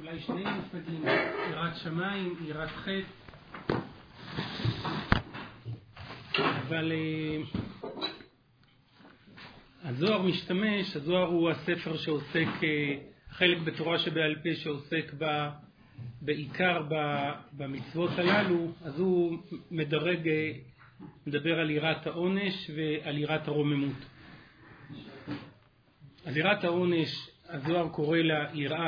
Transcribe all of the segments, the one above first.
אולי שני מושגים, יראת שמיים, יראת חטא, אבל הזוהר משתמש, הזוהר הוא הספר שעוסק, חלק בתורה שבעל פה שעוסק בעיקר במצוות הללו, אז הוא מדבר על יראת העונש ועל יראת הרוממות. אז יראת העונש, הזוהר קורא לה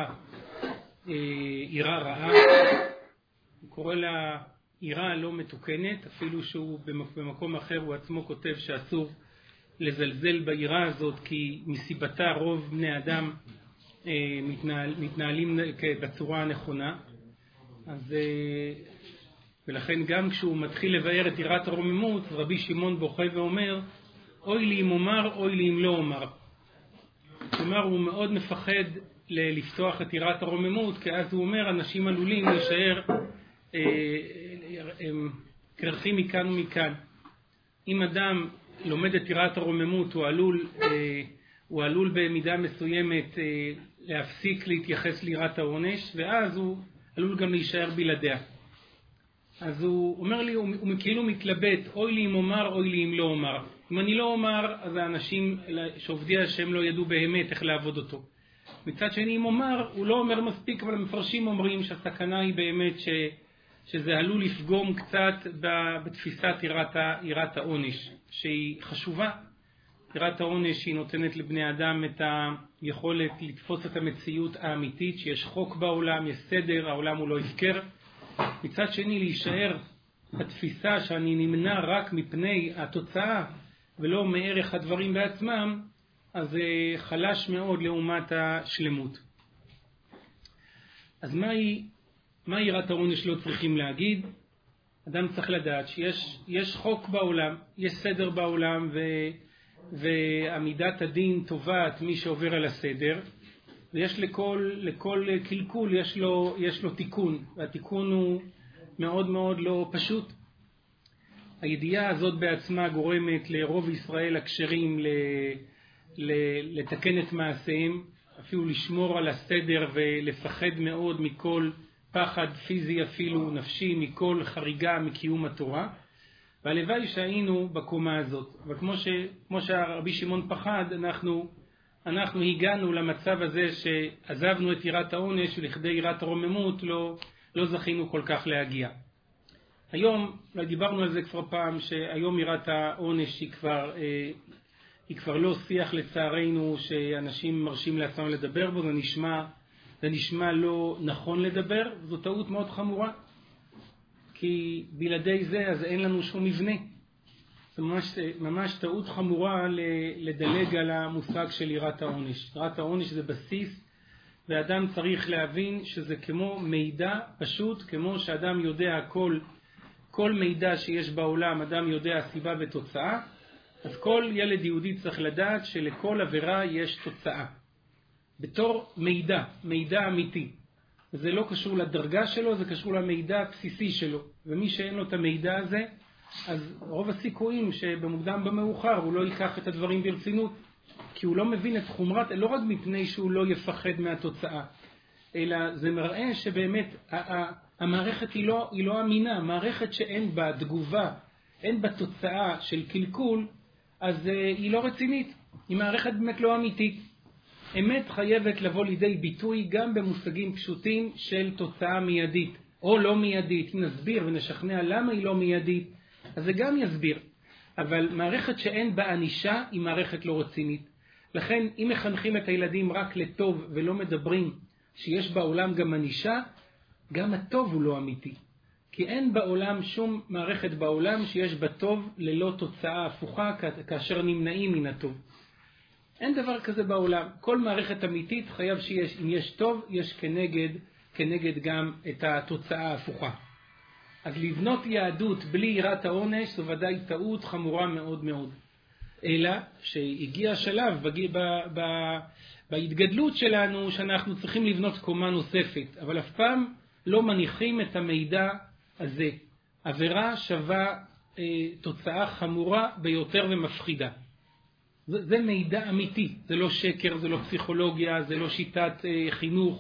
יראה רעה, הוא קורא לה יראה לא מתוקנת, אפילו שהוא במקום אחר הוא עצמו כותב שאסור לזלזל ביראה הזאת, כי מסיבתה רוב בני אדם מתנהלים בצורה הנכונה. אז ולכן גם כשהוא מתחיל לבאר את יראת הרוממות, רבי שמעון בוכה ואומר, אוי לי אם אומר, אוי לי אם לא אומר. כלומר, הוא מאוד מפחד לפתוח את יראת הרוממות, כי אז הוא אומר, אנשים עלולים להישאר קרחים מכאן ומכאן. אם אדם לומד את יראת הרוממות, הוא עלול במידה מסוימת להפסיק להתייחס ליראת העונש, ואז הוא עלול גם להישאר בלעדיה. אז הוא אומר לי, הוא כאילו מתלבט, אוי לי אם אומר, אוי לי אם לא אומר. אם אני לא אומר, אז האנשים שעובדי השם לא ידעו באמת איך לעבוד אותו. מצד שני, אם אומר, הוא לא אומר מספיק, אבל המפרשים אומרים שהסכנה היא באמת שזה עלול לפגום קצת בתפיסת יראת העונש, שהיא חשובה. יראת העונש היא נותנת לבני אדם את היכולת לתפוס את המציאות האמיתית, שיש חוק בעולם, יש סדר, העולם הוא לא הפקר. מצד שני, להישאר התפיסה שאני נמנע רק מפני התוצאה ולא מערך הדברים בעצמם, אז זה חלש מאוד לעומת השלמות. אז מה יראת העונש לא צריכים להגיד? אדם צריך לדעת שיש חוק בעולם, יש סדר בעולם, ועמידת הדין תובעת מי שעובר על הסדר, ויש לכל קלקול יש לו תיקון, והתיקון הוא מאוד מאוד לא פשוט. הידיעה הזאת בעצמה גורמת לרוב ישראל הכשרים לתקן את מעשיהם, אפילו לשמור על הסדר ולפחד מאוד מכל פחד פיזי אפילו נפשי, מכל חריגה מקיום התורה. והלוואי שהיינו בקומה הזאת. וכמו שהרבי שמעון פחד, אנחנו הגענו למצב הזה שעזבנו את יראת העונש ולכדי יראת הרוממות לא זכינו כל כך להגיע. היום, דיברנו על זה כבר פעם, שהיום יראת העונש היא כבר לא שיח לצערנו שאנשים מרשים לעצמם לדבר בו, זה נשמע לא נכון לדבר, זו טעות מאוד חמורה, כי בלעדי זה אז אין לנו שום מבנה. זה ממש טעות חמורה לדלג על המושג של יראת העונש. יראת העונש זה בסיס, ואדם צריך להבין שזה כמו מידע פשוט, כמו שאדם יודע כל מידע שיש בעולם, אדם יודע סיבה ותוצאה, אז כל ילד יהודי צריך לדעת שלכל עבירה יש תוצאה. בתור מידע אמיתי. וזה לא קשור לדרגה שלו, זה קשור למידע הבסיסי שלו. ומי שאין לו את המידע הזה, אז רוב הסיכויים שבמוקדם במאוחר הוא לא ייקח את הדברים ברצינות, כי הוא לא מבין את חומרת, לא רק מפני שהוא לא יפחד מהתוצאה, אלא זה מראה שבאמת המערכת היא לא אמינה, מערכת שאין בה תגובה, אין בה תוצאה של קלקול, אז היא לא רצינית, היא מערכת באמת לא אמיתית. אמת חייבת לבוא לידי ביטוי גם במושגים פשוטים של תוצאה מיידית או לא מיידית. אם נסביר ונשכנע למה היא לא מיידית, אז זה גם יסביר. אבל מערכת שאין בה ענישה היא מערכת לא רצינית. לכן אם מחנכים את הילדים רק לטוב ולא מדברים שיש בעולם גם ענישה, גם הטוב הוא לא אמיתי. כי אין בעולם שום מערכת בעולם שיש בה טוב ללא תוצאה הפוכה כאשר נמנעים מן הטוב. אין דבר כזה בעולם. כל מערכת אמיתית חייב שיש, אם יש טוב, יש כנגד גם את התוצאה ההפוכה. אז לבנות יהדות בלי יראת העונש זו ודאי טעות חמורה מאוד מאוד. אלא שהגיע השלב בהתגדלות שלנו שאנחנו צריכים לבנות קומה נוספת, אבל אף פעם לא מניחים את המידע הזה. עבירה שווה תוצאה חמורה ביותר ומפחידה. זה מידע אמיתי, זה לא שקר, זה לא פסיכולוגיה, זה לא שיטת חינוך,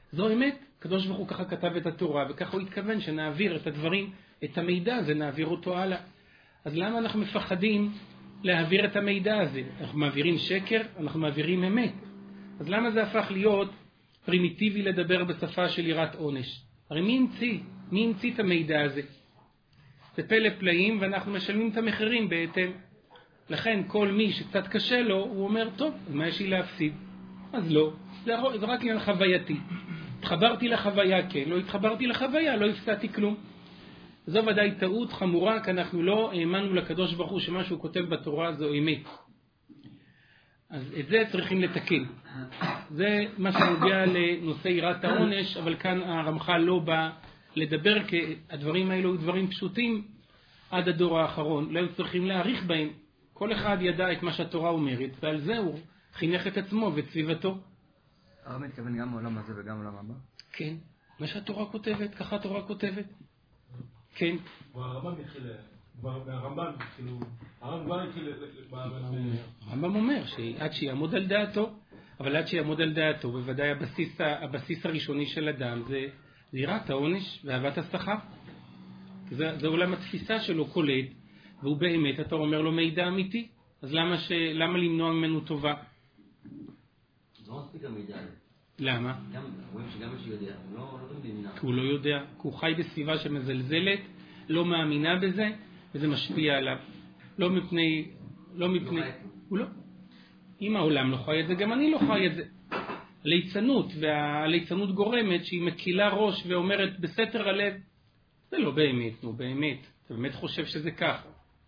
זו אמת, הקדוש ברוך הוא ככה כתב את התורה, וככה הוא התכוון שנעביר את הדברים, את המידע הזה, נעביר אותו הלאה. אז למה אנחנו מפחדים להעביר את המידע הזה? אנחנו מעבירים שקר, אנחנו מעבירים אמת. אז למה זה הפך להיות פרימיטיבי לדבר בשפה של יראת עונש? הרי מי המציא את המידע הזה? זה פלא פלאים, ואנחנו משלמים את המחירים בהתאם. לכן כל מי שקצת קשה לו, הוא אומר, טוב, מה יש לי להפסיד? אז לא, זה רק עניין חווייתי. התחברתי לחוויה, כן, לא התחברתי לחוויה, לא הפסדתי כלום. זו ודאי טעות חמורה, כי אנחנו לא האמנו לקדוש ברוך הוא שמה שהוא כותב בתורה זו אמת. אז את זה צריכים לתקן. זה מה שנוגע לנושא יראת העונש, אבל כאן הרמח"ל לא בא לדבר, כי הדברים האלו דברים פשוטים עד הדור האחרון. לא צריכים להעריך בהם. כל אחד ידע את מה שהתורה אומרת, ועל זה הוא חינך את עצמו ואת סביבתו. הרב מתכוון גם בעולם הזה וגם בעולם הבא? כן, מה שהתורה כותבת, ככה התורה כותבת. כן. הרמב"ם התחיל, הרמב"ם התחיל, הרמב"ם אומר שעד שיעמוד על דעתו, אבל עד שיעמוד על דעתו, בוודאי הבסיס הראשוני של אדם זה יראת העונש ואהבת השכר. זה עולם התפיסה שלו קולט, והוא באמת, אתה אומר לו מידע אמיתי, אז למה למנוע ממנו טובה? זה לא מספיק המידע. למה? רואים שגם מי שיודע, לא מבינה. כי הוא לא יודע, כי הוא חי בסביבה שמזלזלת, לא מאמינה בזה, וזה משפיע עליו. לא מפני, הוא לא. אם העולם לא חי את זה, גם אני לא חי את זה. ליצנות, והליצנות גורמת שהיא מקילה ראש ואומרת בסתר הלב, זה לא באמת, נו באמת, אתה באמת חושב שזה כך.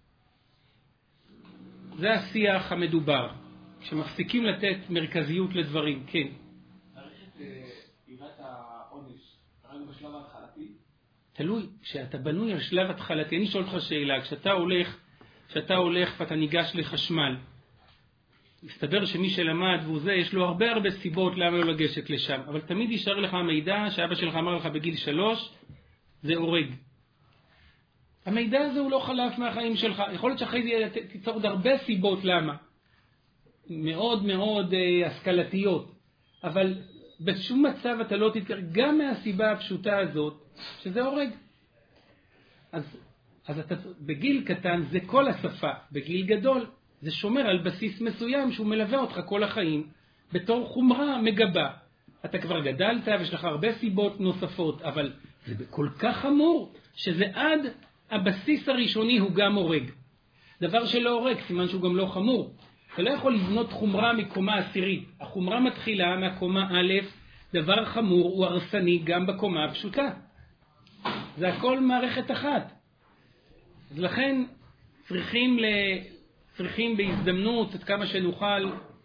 זה השיח המדובר, כשמפסיקים לתת מרכזיות לדברים, כן. יראת העונש, רק בשלב ההתחלתי? תלוי, כשאתה בנוי על שלב התחלתי, אני שואל אותך שאלה, כשאתה הולך ואתה ניגש לחשמל, מסתבר שמי שלמד והוא זה, יש לו הרבה סיבות למה לא לגשת לשם, אבל תמיד יישאר לך המידע שאבא שלך אמר לך בגיל 3, זה הורג. המידע הזה הוא לא חלף מהחיים שלך, יכול להיות שאחרי זה תיצור עוד הרבה סיבות למה, מאוד מאוד השכלתיות, אבל בשום מצב אתה לא תתקר, גם מהסיבה הפשוטה הזאת, שזה הורג. אז אתה, בגיל קטן זה כל השפה, בגיל גדול זה שומר על בסיס מסוים שהוא מלווה אותך כל החיים, בתור חומרה מגבה. אתה כבר גדלת ויש לך הרבה סיבות נוספות, אבל זה כל כך חמור, שזה עד הבסיס הראשוני הוא גם הורג. דבר שלא הורג, סימן שהוא גם לא חמור. אתה לא יכול לבנות חומרה מקומה עשירית. החומרה מתחילה מהקומה א', דבר חמור הוא הרסני גם בקומה הפשוטה. זה הכל מערכת אחת. אז לכן צריכים בהזדמנות עד כמה שנוכל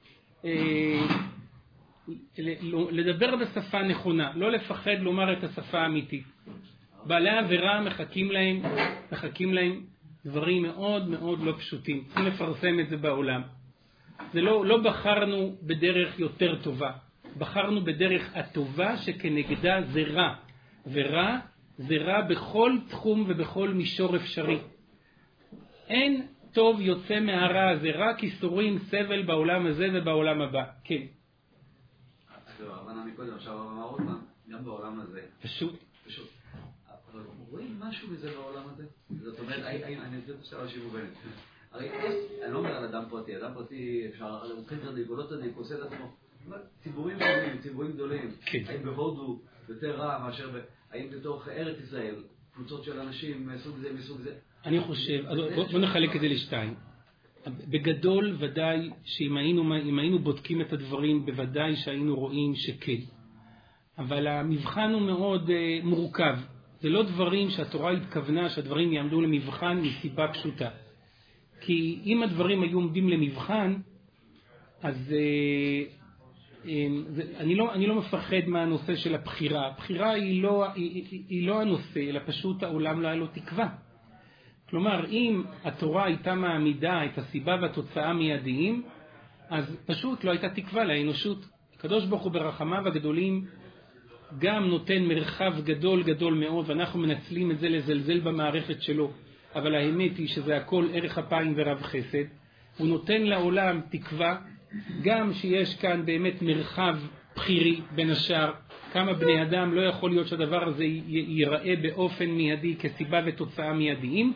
לדבר בשפה נכונה, לא לפחד לומר את השפה האמיתית. בעלי העבירה מחכים להם דברים מאוד מאוד לא פשוטים. צריכים לפרסם את זה בעולם. זה לא בחרנו בדרך יותר טובה, בחרנו בדרך הטובה שכנגדה זה רע, ורע זה רע בכל תחום ובכל מישור אפשרי. אין טוב יוצא מהרע, זה רק איסורים, סבל בעולם הזה ובעולם הבא. כן. הבנה מקודם, עכשיו אמר עוד פעם, גם בעולם הזה. פשוט. אבל רואים משהו מזה בעולם הזה? זאת אומרת, אני אסביר את השאלה על שיבובנת. הרי אני לא אומר על אדם פרטי אפשר, הוא כן צדיק, הוא לא צדיק, הוא עושה את עצמו. ציבורים גדולים, ציבורים גדולים. האם בהודו יותר רע מאשר, האם בתוך ארץ ישראל, קבוצות של אנשים מסוג זה? אני חושב, בוא נחלק את זה לשתיים. בגדול ודאי שאם היינו בודקים את הדברים, בוודאי שהיינו רואים שכן. אבל המבחן הוא מאוד מורכב. זה לא דברים שהתורה התכוונה שהדברים יעמדו למבחן מסיבה פשוטה. כי אם הדברים היו עומדים למבחן, אז אני לא מפחד מהנושא של הבחירה. הבחירה היא לא הנושא, אלא פשוט העולם לא היה לו תקווה. כלומר, אם התורה הייתה מעמידה את הסיבה והתוצאה מיידיים, אז פשוט לא הייתה תקווה לאנושות. הקדוש ברוך הוא ברחמיו הגדולים גם נותן מרחב גדול מאוד, ואנחנו מנצלים את זה לזלזל במערכת שלו. אבל האמת היא שזה הכל ערך אפיים ורב חסד. הוא נותן לעולם תקווה, גם שיש כאן באמת מרחב בחירי בין השאר, כמה בני אדם לא יכול להיות שהדבר הזה ייראה באופן מיידי כסיבה ותוצאה מיידיים,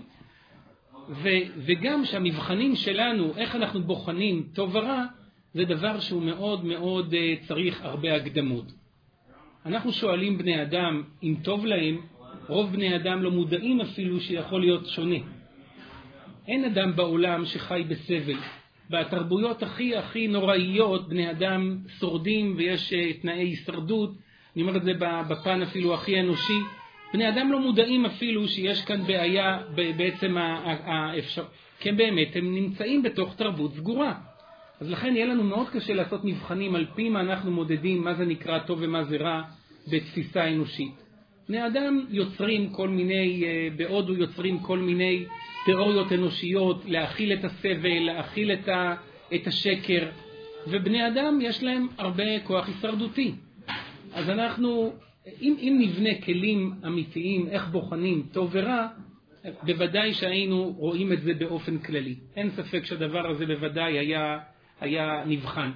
וגם שהמבחנים שלנו, איך אנחנו בוחנים טוב ורע, זה דבר שהוא מאוד מאוד צריך הרבה הקדמות. אנחנו שואלים בני אדם אם טוב להם, רוב בני אדם לא מודעים אפילו שיכול להיות שונה. אין אדם בעולם שחי בסבל. בתרבויות הכי נוראיות בני אדם שורדים ויש תנאי הישרדות, אני אומר את זה בפן אפילו הכי אנושי. בני אדם לא מודעים אפילו שיש כאן בעיה בעצם האפשר. כן באמת, הם נמצאים בתוך תרבות סגורה. אז לכן יהיה לנו מאוד קשה לעשות מבחנים על פי מה אנחנו מודדים, מה זה נקרא טוב ומה זה רע בתפיסה אנושית. בני אדם יוצרים כל מיני, בהודו יוצרים כל מיני תיאוריות אנושיות, להכיל את הסבל, להכיל את השקר, ובני אדם יש להם הרבה כוח הישרדותי. אז אנחנו, אם נבנה כלים אמיתיים, איך בוחנים טוב ורע, בוודאי שהיינו רואים את זה באופן כללי. אין ספק שהדבר הזה בוודאי היה נבחן.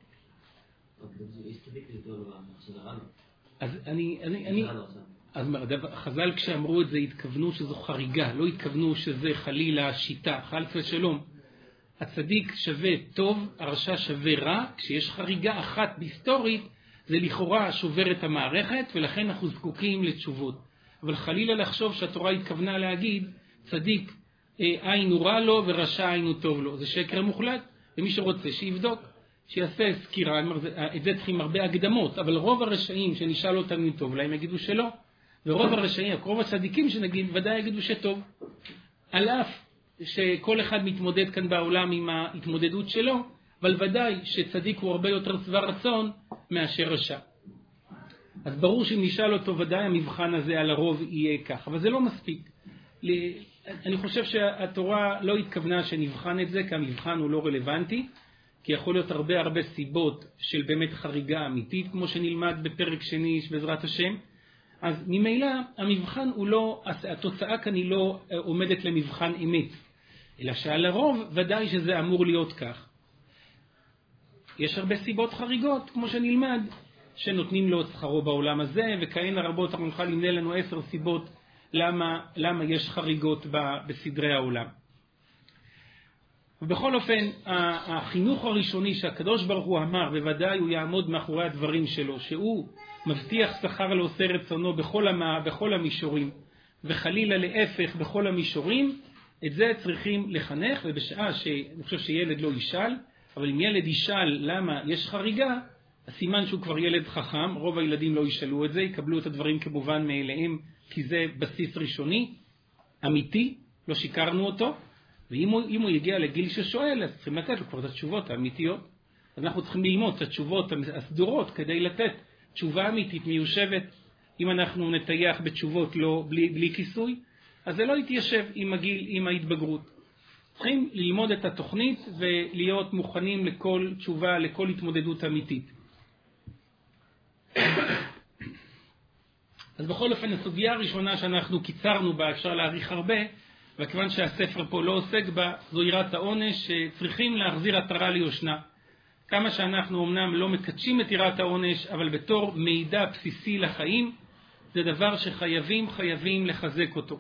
אז חז"ל כשאמרו את זה התכוונו שזו חריגה, לא התכוונו שזה חלילה שיטה, חס ושלום. הצדיק שווה טוב, הרשע שווה רע, כשיש חריגה אחת היסטורית, זה לכאורה שובר את המערכת, ולכן אנחנו זקוקים לתשובות. אבל חלילה לחשוב שהתורה התכוונה להגיד, צדיק עין הוא רע לו ורשע עין הוא טוב לו. זה שקר מוחלט, ומי שרוצה שיבדוק, שיעשה סקירה, את זה צריכים הרבה הקדמות, אבל רוב הרשעים שנשאל אותם אם טוב להם יגידו שלא, ורוב הרשעים, רוב הצדיקים שנגיד ודאי יגידו שטוב. על אף שכל אחד מתמודד כאן בעולם עם ההתמודדות שלו, אבל ודאי שצדיק הוא הרבה יותר שבע רצון מאשר רשע. אז ברור שאם נשאל אותו ודאי המבחן הזה על הרוב יהיה כך, אבל זה לא מספיק. אני חושב שהתורה לא התכוונה שנבחן את זה, כי המבחן הוא לא רלוונטי, כי יכול להיות הרבה סיבות של באמת חריגה אמיתית, כמו שנלמד בפרק שני בעזרת השם. אז ממילא המבחן הוא לא, התוצאה כאן היא לא עומדת למבחן אמת, אלא שעל הרוב ודאי שזה אמור להיות כך. יש הרבה סיבות חריגות, כמו שנלמד, שנותנים לו את שכרו בעולם הזה, וכהנה רבות נוכל למנה לנו 10 סיבות למה יש חריגות בסדרי העולם. ובכל אופן, החינוך הראשוני שהקדוש ברוך הוא אמר, בוודאי הוא יעמוד מאחורי הדברים שלו, שהוא מבטיח שכר לעושה רצונו בכל המישורים, וחלילה להפך בכל המישורים, את זה צריכים לחנך, ובשעה שאני חושב שילד לא ישאל, אבל אם ילד ישאל למה יש חריגה, הסימן שהוא כבר ילד חכם, רוב הילדים לא ישאלו את זה, יקבלו את הדברים כמובן מאליהם, כי זה בסיס ראשוני, אמיתי, לא שיקרנו אותו, ואם הוא יגיע לגיל ששואל, אז צריכים לתת לו כבר את התשובות האמיתיות. אז אנחנו צריכים ללמוד את התשובות הסדורות כדי לתת תשובה אמיתית מיושבת. אם אנחנו נטייח בתשובות בלי כיסוי, אז זה לא יתיישב עם הגיל, עם ההתבגרות. צריכים ללמוד את התוכנית ולהיות מוכנים לכל תשובה, לכל התמודדות אמיתית. אז בכל אופן, הסוגיה הראשונה שאנחנו קיצרנו בה, אפשר להאריך הרבה, וכיוון שהספר פה לא עוסק בה, זו יראת העונש, שצריכים להחזיר עטרה ליושנה. כמה שאנחנו אמנם לא מקדשים את יראת העונש, אבל בתור מידע בסיסי לחיים, זה דבר שחייבים לחזק אותו.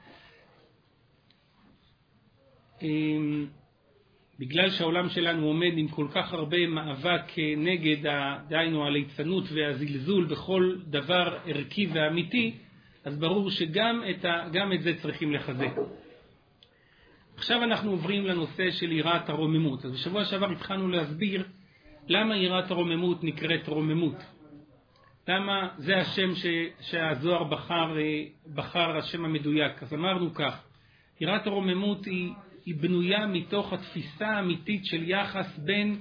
בגלל שהעולם שלנו עומד עם כל כך הרבה מאבק נגד דהיינו הליצנות והזלזול בכל דבר ערכי ואמיתי, אז ברור שגם את זה צריכים לחזק. עכשיו אנחנו עוברים לנושא של יראת הרוממות. אז בשבוע שעבר התחלנו להסביר למה יראת הרוממות נקראת רוממות. למה זה השם שהזוהר בחר השם המדויק. אז אמרנו כך, יראת הרוממות היא בנויה מתוך התפיסה האמיתית של יחס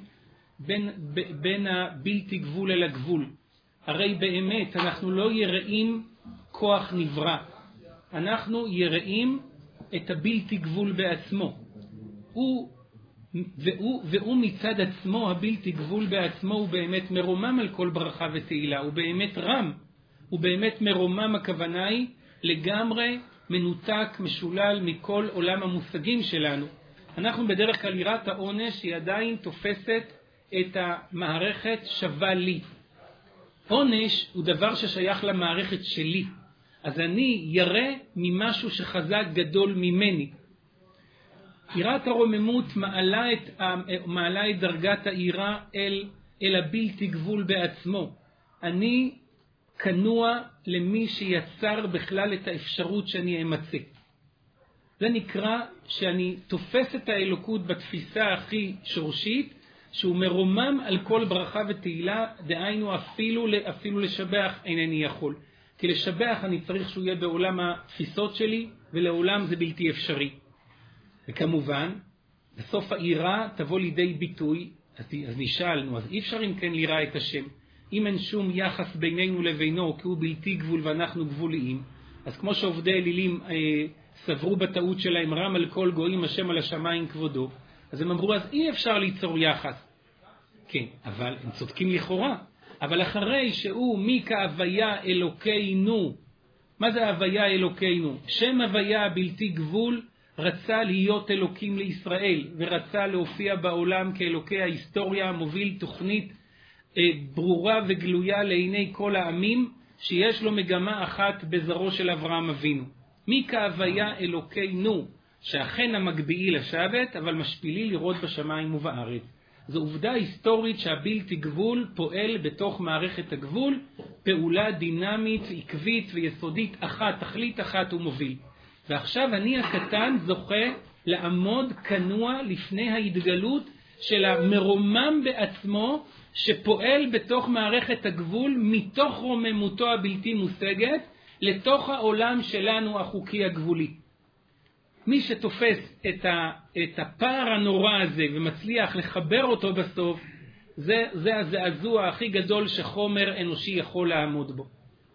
בין הבלתי גבול אל הגבול. הרי באמת אנחנו לא יראים כוח נברא, אנחנו יראים את הבלתי גבול בעצמו. והוא מצד עצמו, הבלתי גבול בעצמו, הוא באמת מרומם על כל ברכה ותהילה, הוא באמת רם, הוא באמת מרומם, הכוונה היא לגמרי מנותק, משולל מכל עולם המושגים שלנו. אנחנו בדרך כלל יראת העונש היא עדיין תופסת את המערכת שווה לי. עונש הוא דבר ששייך למערכת שלי. אז אני ירא ממשהו שחזק גדול ממני. יראת הרוממות מעלה את דרגת היראה אל הבלתי גבול בעצמו. אני כנוע למי שיצר בכלל את האפשרות שאני אמצא. זה נקרא שאני תופס את האלוקות בתפיסה הכי שורשית, שהוא מרומם על כל ברכה ותהילה, דהיינו אפילו לשבח אינני יכול. כי לשבח אני צריך שהוא יהיה בעולם התפיסות שלי, ולעולם זה בלתי אפשרי. וכמובן, בסוף היראה תבוא לידי ביטוי, אז נשאלנו, אז אי אפשר אם כן ליראה את השם. אם אין שום יחס בינינו לבינו, כי הוא בלתי גבול ואנחנו גבוליים, אז כמו שעובדי אלילים סברו בטעות שלהם, רם על כל גויים השם על השמיים כבודו, אז הם אמרו, אז אי אפשר ליצור יחס. כן, אבל הם צודקים לכאורה. אבל אחרי שהוא מי כהוויה אלוקינו, מה זה הוויה אלוקינו? שם הוויה בלתי גבול רצה להיות אלוקים לישראל, ורצה להופיע בעולם כאלוקי ההיסטוריה, מוביל תוכנית ברורה וגלויה לעיני כל העמים, שיש לו מגמה אחת בזרעו של אברהם אבינו. מי כהוויה אלוקינו, שאכן המגביעי לשבת, אבל משפילי לראות בשמיים ובארץ. זו עובדה היסטורית שהבלתי גבול פועל בתוך מערכת הגבול, פעולה דינמית, עקבית ויסודית אחת, תכלית אחת ומוביל. ועכשיו אני הקטן זוכה לעמוד כנוע לפני ההתגלות של המרומם בעצמו, שפועל בתוך מערכת הגבול, מתוך רוממותו הבלתי מושגת, לתוך העולם שלנו החוקי הגבולי. מי שתופס את הפער הנורא הזה ומצליח לחבר אותו בסוף, זה הזעזוע הכי גדול שחומר אנושי יכול לעמוד בו.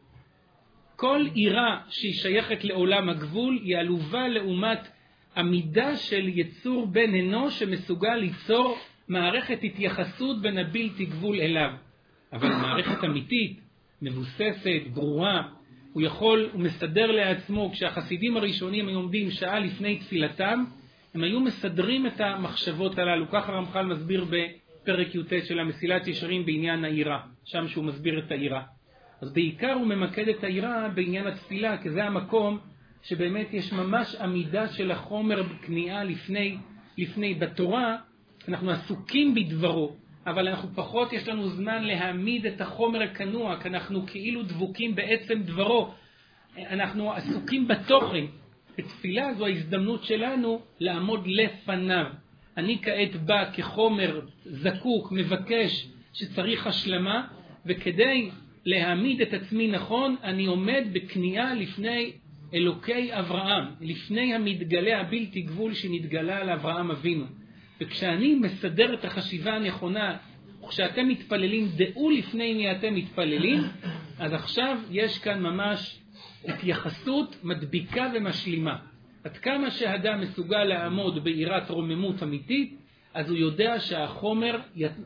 כל עירה שהיא שייכת לעולם הגבול היא עלובה לעומת עמידה של יצור בן אנוש שמסוגל ליצור מערכת התייחסות בין הבלתי גבול אליו. אבל מערכת אמיתית, מבוססת, ברורה, הוא מסדר לעצמו. כשהחסידים הראשונים היו עומדים שעה לפני תפילתם, הם היו מסדרים את המחשבות הללו. ככה הרמח"ל מסביר בפרק י"ט של המסילת ישרים בעניין העירה, שם שהוא מסביר את העירה. אז בעיקר הוא ממקד את העירה בעניין התפילה, כי זה המקום שבאמת יש ממש עמידה של החומר בכניעה לפני. בתורה אנחנו עסוקים בדברו, אבל אנחנו פחות, יש לנו זמן להעמיד את החומר הכנוע, כי אנחנו כאילו דבוקים בעצם דברו. אנחנו עסוקים בתוכן. בתפילה זו ההזדמנות שלנו לעמוד לפניו. אני כעת בא כחומר זקוק, מבקש, שצריך השלמה, וכדי להעמיד את עצמי נכון, אני עומד בכניעה לפני אלוקי אברהם, לפני המתגלה הבלתי גבול שנתגלה על אברהם אבינו. וכשאני מסדר את החשיבה הנכונה, וכשאתם מתפללים, דעו לפני מי אתם מתפללים, אז עכשיו יש כאן ממש התייחסות מדביקה ומשלימה. עד כמה שהאדם מסוגל לעמוד בעירת רוממות אמיתית, אז הוא יודע שהחומר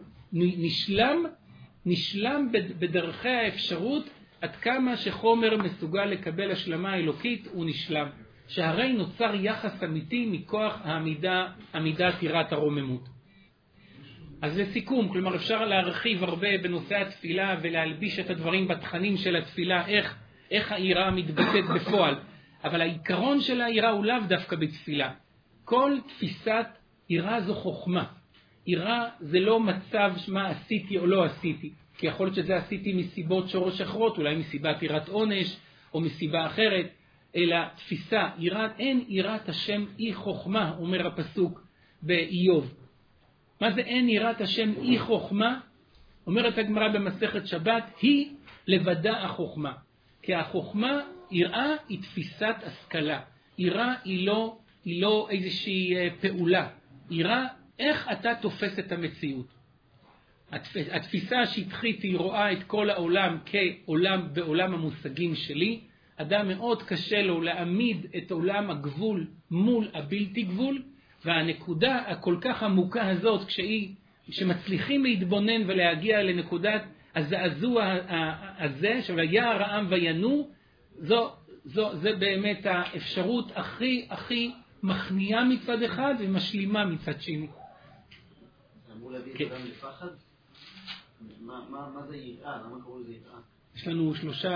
נשלם בדרכי האפשרות, עד כמה שחומר מסוגל לקבל השלמה אלוקית, הוא נשלם. שהרי נוצר יחס אמיתי מכוח עמידת יראת הרוממות. אז לסיכום, כלומר אפשר להרחיב הרבה בנושא התפילה ולהלביש את הדברים בתכנים של התפילה, איך העירה מתבטאת בפועל. אבל העיקרון של העירה הוא לאו דווקא בתפילה. כל תפיסת עירה זו חוכמה. עירה זה לא מצב מה עשיתי או לא עשיתי. כי יכול להיות שזה עשיתי מסיבות שורש אחרות, אולי מסיבת עירת עונש או מסיבה אחרת. אלא תפיסה, אין יראת השם אי חוכמה, אומר הפסוק באיוב. מה זה אין יראת השם אי חוכמה? אומרת הגמרא במסכת שבת, היא לבדה החוכמה. כי החוכמה, יראה היא תפיסת השכלה. יראה היא לא איזושהי פעולה. יראה איך אתה תופס את המציאות. התפיסה השטחית היא רואה את כל העולם כעולם בעולם המושגים שלי. אדם מאוד קשה לו להעמיד את עולם הגבול מול הבלתי גבול, והנקודה הכל כך עמוקה הזאת, כשמצליחים להתבונן ולהגיע לנקודת הזעזוע הזה, שוירא העם וינו, זה באמת האפשרות הכי מכניעה מצד אחד ומשלימה מצד שני. אמרו להביא את אדם לפחד? מה זה יראה? למה קוראים לזה יראה? יש לנו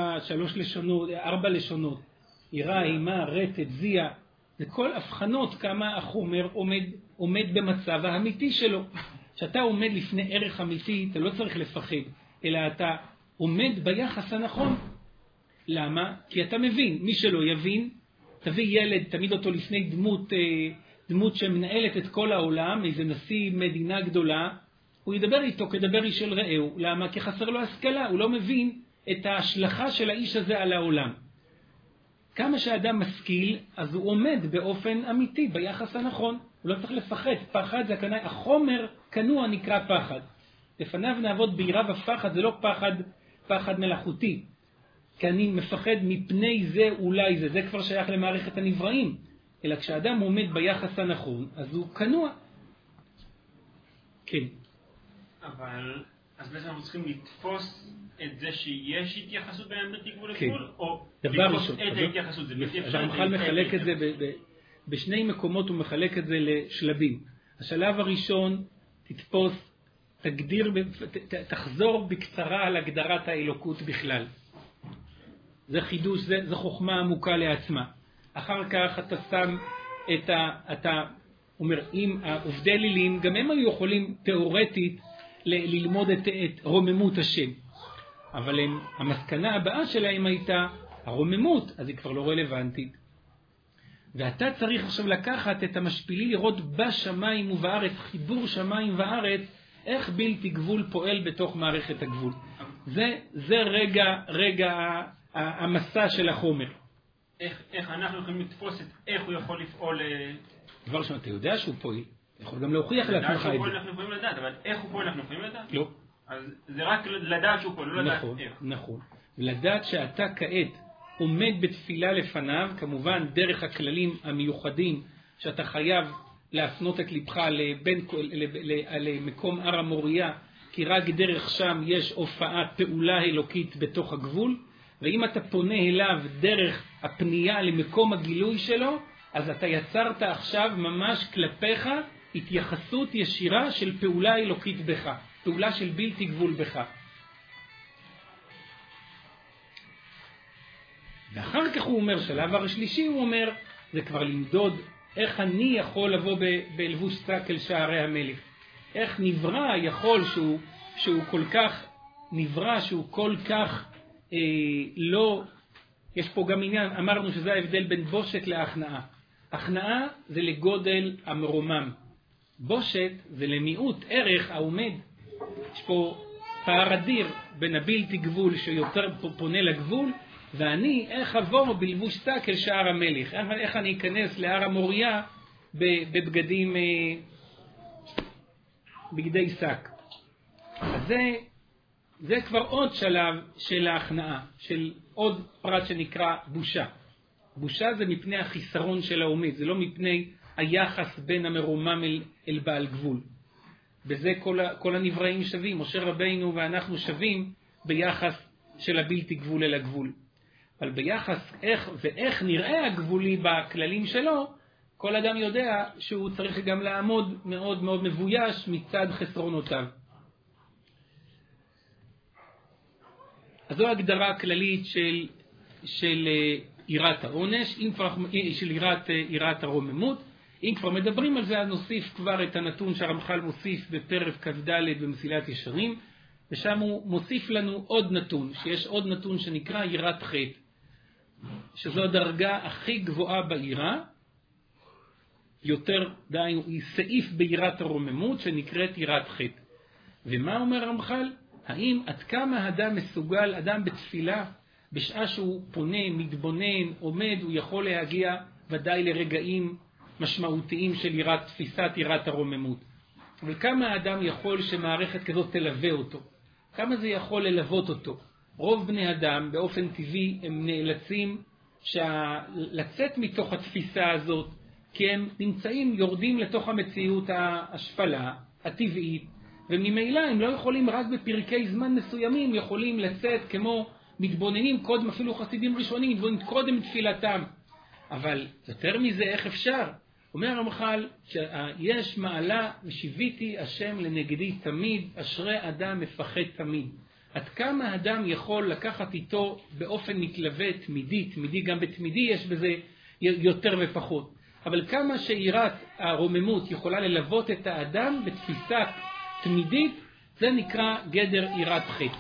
4 לשונות. יראה, אימה, רטט, זיע. זה כל הבחנות כמה החומר עומד במצב האמיתי שלו. כשאתה עומד לפני ערך אמיתי, אתה לא צריך לפחד, אלא אתה עומד ביחס הנכון. למה? כי אתה מבין. מי שלא יבין, תביא ילד, תמיד אותו לפני דמות שמנהלת את כל העולם, איזה נשיא מדינה גדולה, הוא ידבר איתו כדבר איש של רעהו. למה? כי חסר לו השכלה, הוא לא מבין את ההשלכה של האיש הזה על העולם. כמה שאדם משכיל, אז הוא עומד באופן אמיתי, ביחס הנכון. הוא לא צריך לפחד. פחד זה החומר כנוע נקרא פחד. לפניו נעבוד ביראה ופחד, זה לא פחד מלאכותי. כי אני מפחד מפני זה אולי זה כבר שייך למערכת הנבראים. אלא כשאדם עומד ביחס הנכון, אז הוא כנוע. כן. אבל, אז בעצם אנחנו צריכים לתפוס את זה שיש התייחסות בין בלתי גבול לגבול, או לתפוס את ההתייחסות, זה בלתי אפשר. הרמח"ל מחלק את זה בשני מקומות, הוא מחלק את זה לשלבים. השלב הראשון, תחזור בקצרה על הגדרת האלוקות בכלל. זה חידוש, זה חוכמה עמוקה לעצמה. אחר כך אתה שם אתה אומר, אם העובדי אלילים, גם הם היו יכולים תיאורטית ללמוד את רוממות השם. אבל המסקנה הבאה שלהם הייתה הרוממות, אז היא כבר לא רלוונטית. ואתה צריך עכשיו לקחת את המשפילי, לראות בשמיים ובארץ, חיבור שמיים וארץ, איך בלתי גבול פועל בתוך מערכת הגבול. זה רגע המסע של החומר. איך אנחנו יכולים לתפוס את איך הוא יכול לפעול? דבר ראשון, אתה יודע שהוא פועל. אתה יכול גם להוכיח לעצמך את זה. אנחנו יכולים לדעת, אבל איך הוא פועל אנחנו יכולים לדעת? לא. אז זה רק לדעת שהוא פועל, לא לדעת איך. נכון. לדעת שאתה כעת עומד בתפילה לפניו, כמובן דרך הכללים המיוחדים שאתה חייב להפנות את לבך למקום הר המוריה, כי רק דרך שם יש הופעת פעולה אלוקית בתוך הגבול, ואם אתה פונה אליו דרך הפנייה למקום הגילוי שלו, אז אתה יצרת עכשיו ממש כלפיך התייחסות ישירה של פעולה אלוקית בך, פעולה של בלתי גבול בך. ואחר כך הוא אומר, שלב השלישי הוא אומר, זה כבר למדוד איך אני יכול לבוא בלבוש שק אל שערי המלך. איך נברא יכול שהוא כל כך נברא, שהוא כל כך לא, יש פה גם עניין, אמרנו שזה ההבדל בין בושת להכנעה. הכנעה זה לגודל המרומם. בושת זה למיעוט ערך העומד. יש פה פער אדיר בין הבלתי גבול שיותר פונה לגבול, ואני איך אבוא בלבוש שק אל שער המלך. איך אני אכנס להר המוריה בבגדים, בגדי שק. אז זה כבר עוד שלב של ההכנעה, של עוד פרט שנקרא בושה. בושה זה מפני החיסרון של העומד, זה לא מפני היחס בין המרומם אל בעל גבול. בזה כל הנבראים שווים, משה רבינו ואנחנו שווים ביחס של הבלתי גבול אל הגבול. אבל ביחס איך נראה הגבולי בכללים שלו, כל אדם יודע שהוא צריך גם לעמוד מאוד מאוד מבויש מצד חסרונותיו. אז זו הגדרה הכללית של יראת העונש, של יראת הרוממות. אם כבר מדברים על זה, אז נוסיף כבר את הנתון שהרמח"ל מוסיף בפרק כ"ד במסילת ישרים, ושם הוא מוסיף לנו עוד נתון, שיש עוד נתון שנקרא יראת חטא, שזו הדרגה הכי גבוהה ביראה, יותר דהיינו, היא סעיף ביראת הרוממות שנקראת יראת חטא. ומה אומר הרמח"ל? האם עד כמה אדם מסוגל, אדם בתפילה, בשעה שהוא פונה, מתבונן, עומד, הוא יכול להגיע ודאי לרגעים משמעותיים של תפיסת יראת הרוממות. אבל כמה האדם יכול שמערכת כזאת תלווה אותו? כמה זה יכול ללוות אותו? רוב בני אדם באופן טבעי הם נאלצים לצאת מתוך התפיסה הזאת, כי הם נמצאים, יורדים לתוך המציאות ההשפלה, הטבעית, וממילא הם לא יכולים רק בפרקי זמן מסוימים, יכולים לצאת כמו מתבוננים קודם, אפילו חסידים ראשונים, מתבוננים קודם תפילתם. אבל יותר מזה, איך אפשר? אומר הרמח"ל שיש מעלה ושיוויתי השם לנגדי תמיד, אשרי אדם מפחד תמיד. עד כמה אדם יכול לקחת איתו באופן מתלווה תמידי, תמידי גם בתמידי יש בזה יותר ופחות. אבל כמה שיראת הרוממות יכולה ללוות את האדם בתפיסה תמידית, זה נקרא גדר יראת חטא.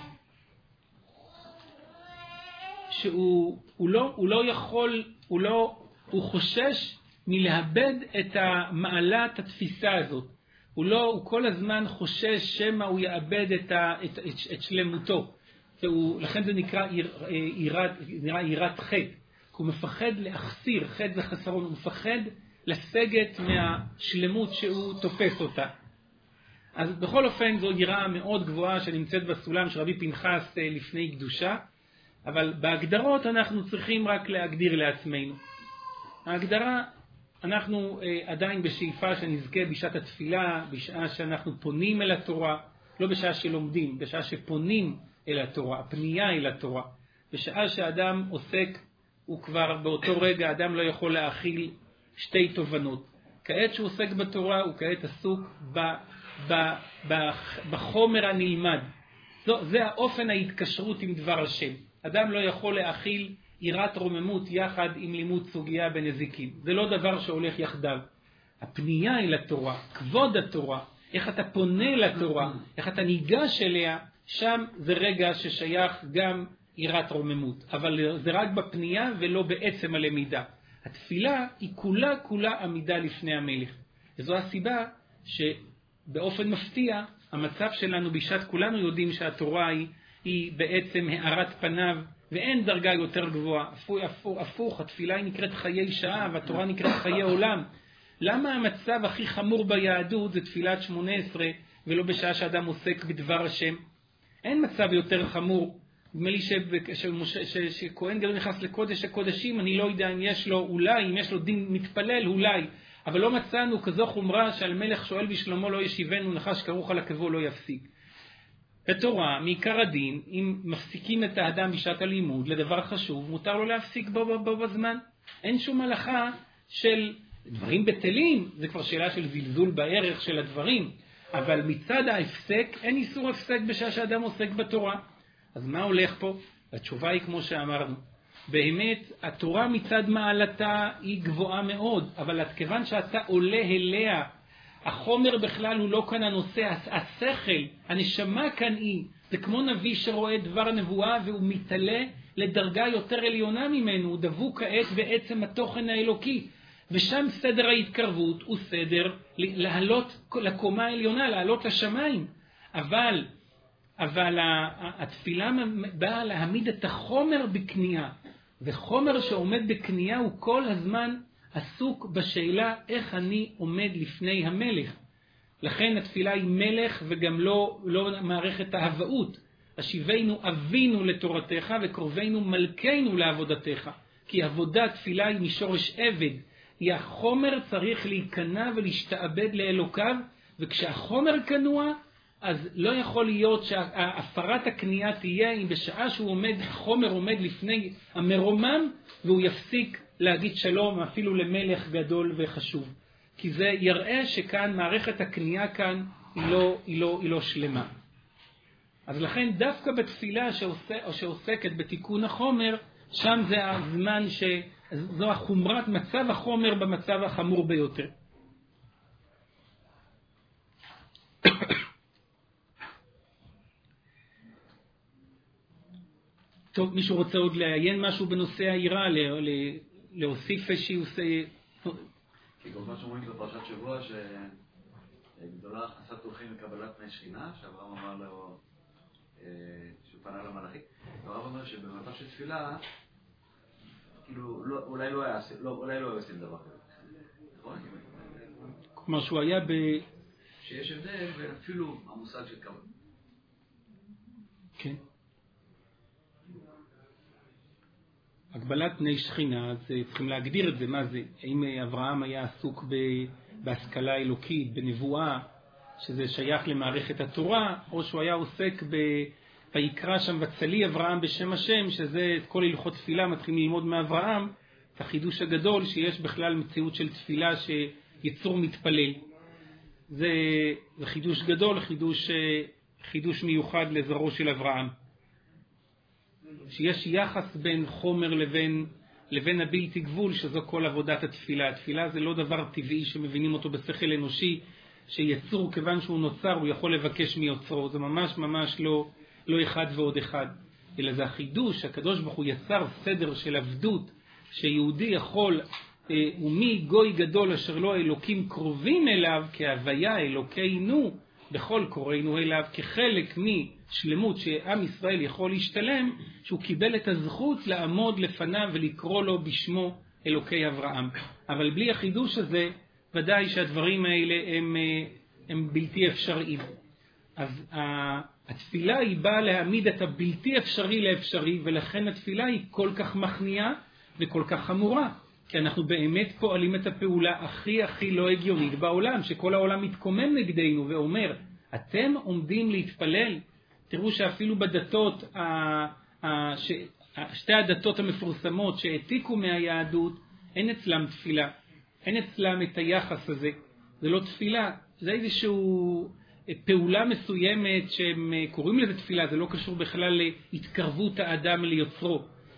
שהוא לא יכול, הוא חושש מלאבד את המעלת התפיסה הזאת. הוא כל הזמן חושש שמה הוא יאבד את שלמותו. לכן זה נקרא יראת חטא. הוא מפחד להחסיר, חטא זה חסרון, הוא מפחד לסגת מהשלמות שהוא תופס אותה. אז בכל אופן זו יראה מאוד גבוהה שנמצאת בסולם של רבי פנחס לפני קדושה, אבל בהגדרות אנחנו צריכים רק להגדיר לעצמנו. ההגדרה, אנחנו עדיין בשאיפה שנזכה בשעת התפילה, בשעה שאנחנו פונים אל התורה, לא בשעה שלומדים, בשעה שפונים אל התורה, הפנייה אל התורה. בשעה שאדם עוסק, הוא כבר באותו רגע, אדם לא יכול להכיל שתי תובנות. כעת שהוא עוסק בתורה, הוא כעת עסוק בחומר הנלמד. זה האופן ההתקשרות עם דבר השם. אדם לא יכול להכיל יראת רוממות יחד עם לימוד סוגיה בנזיקים. זה לא דבר שהולך יחדיו. הפנייה אל התורה, כבוד התורה, איך אתה פונה לתורה, איך אתה ניגש אליה, שם זה רגע ששייך גם יראת רוממות. אבל זה רק בפנייה ולא בעצם הלמידה. התפילה היא כולה עמידה לפני המלך. וזו הסיבה שבאופן מפתיע המצב שלנו בשעת כולנו יודעים שהתורה היא בעצם הארת פניו, ואין דרגה יותר גבוהה. הפוך, התפילה היא נקראת חיי שעה והתורה נקראת חיי עולם. למה המצב הכי חמור ביהדות זה תפילת 18 ולא בשעה שאדם עוסק בדבר השם? אין מצב יותר חמור. נדמה לי שכהן גדול נכנס לקודש הקודשים, אני לא יודע אם יש לו אולי, אם יש לו דין מתפלל אולי, אבל לא מצאנו כזו חומרה שעל מלך שואל בשלמה לא ישיבנו, נחש כרוך על עקבו לא יפסיק. בתורה, מעיקר הדין, אם מפסיקים את האדם בשעת הלימוד לדבר חשוב, מותר לו להפסיק בו בזמן. אין שום הלכה של דברים בטלים, זה כבר שאלה של זלזול בערך של הדברים, אבל מצד ההפסק, אין איסור הפסק בשעה שאדם עוסק בתורה. אז מה הולך פה? התשובה היא כמו שאמרנו. באמת, התורה מצד מעלתה היא גבוהה מאוד, אבל כיוון שאתה עולה אליה, החומר בכלל הוא לא כאן הנושא, השכל, הנשמה כאן היא. זה כמו נביא שרואה דבר הנבואה והוא מתעלה לדרגה יותר עליונה ממנו, הוא דבוק כעת בעצם התוכן האלוקי. ושם סדר ההתקרבות הוא סדר לעלות לקומה העליונה, לעלות לשמיים. אבל התפילה באה להעמיד את החומר בקנייה, וחומר שעומד בקנייה הוא כל הזמן עסוק בשאלה איך אני עומד לפני המלך. לכן התפילה היא מלך וגם לא מערכת ההבאות. השיבנו אבינו לתורתך וקרובנו מלכנו לעבודתך. כי עבודה תפילה היא משורש עבד. היא החומר צריך להיכנע ולהשתעבד לאלוקיו, וכשהחומר כנוע, אז לא יכול להיות שהפרת הקנייה תהיה אם בשעה שהוא עומד, החומר עומד לפני המרומם, והוא יפסיק להגיד שלום אפילו למלך גדול וחשוב. כי זה יראה שכאן מערכת הקנייה כאן היא לא שלמה. אז לכן דווקא בתפילה שעוסקת בתיקון החומר, שם זה הזמן שזו החומרת מצב החומר במצב החמור ביותר. טוב, מישהו רוצה עוד לעיין משהו בנושא העירה, להוסיף איזשהו... כי כל מה שאומרים בפרשת שבוע, שגדולה הכנסת תולכים לקבלת פני שכינה, שאברהם אמר לו, שהוא פנה למלאכי, והרב אומר שבמצב של תפילה, כאילו, אולי לא היה עושים דבר כזה. נכון? כלומר שהוא היה שיש הבדל ואפילו המושג של כבוד. כן. הגבלת פני שכינה, אז צריכים להגדיר את זה, מה זה? האם אברהם היה עסוק בהשכלה אלוקית, בנבואה, שזה שייך למערכת התורה, או שהוא היה עוסק ויקרא שם וצלי אברהם בשם השם, שזה כל הלכות תפילה מתחילים ללמוד מאברהם, את החידוש הגדול שיש בכלל מציאות של תפילה יצור מתפלל. זה חידוש גדול, חידוש מיוחד לזרעו של אברהם. שיש יחס בין חומר לבין הבלתי גבול, שזו כל עבודת התפילה. התפילה זה לא דבר טבעי שמבינים אותו בשכל אנושי, שיצור כיוון שהוא נוצר הוא יכול לבקש מיוצרו. זה ממש ממש לא אחד ועוד אחד, אלא זה החידוש. הקדוש ברוך הוא יצר סדר של עבדות שיהודי יכול, ומי גוי גדול אשר לא אלוקים קרובים אליו, כהוויה אלוקינו בכל קוראינו אליו, כחלק משלמות שעם ישראל יכול להשתלם, שהוא קיבל את הזכות לעמוד לפניו ולקרוא לו בשמו אלוקי אברהם. אבל בלי החידוש הזה ודאי שהדברים האלה הם בלתי אפשריים. אז התפילה היא באה להעמיד את הבלתי אפשרי לאפשרי, ולכן התפילה היא כל כך מכניעה וכל כך חמורה, כי אנחנו באמת פועלים את הפעולה הכי לא הגיונית בעולם, שכל העולם מתקומם נגדנו ואומר, אתם עומדים להתפלל? תראו שאפילו בדתות, שתי הדתות המפורסמות שהעתיקו מהיהדות, אין אצלם תפילה, אין אצלם את היחס הזה. זה לא תפילה, זה איזשהו פעולה מסוימת שהם קוראים לזה תפילה, זה לא קשור בכלל להתקרבות האדם ליוצרו.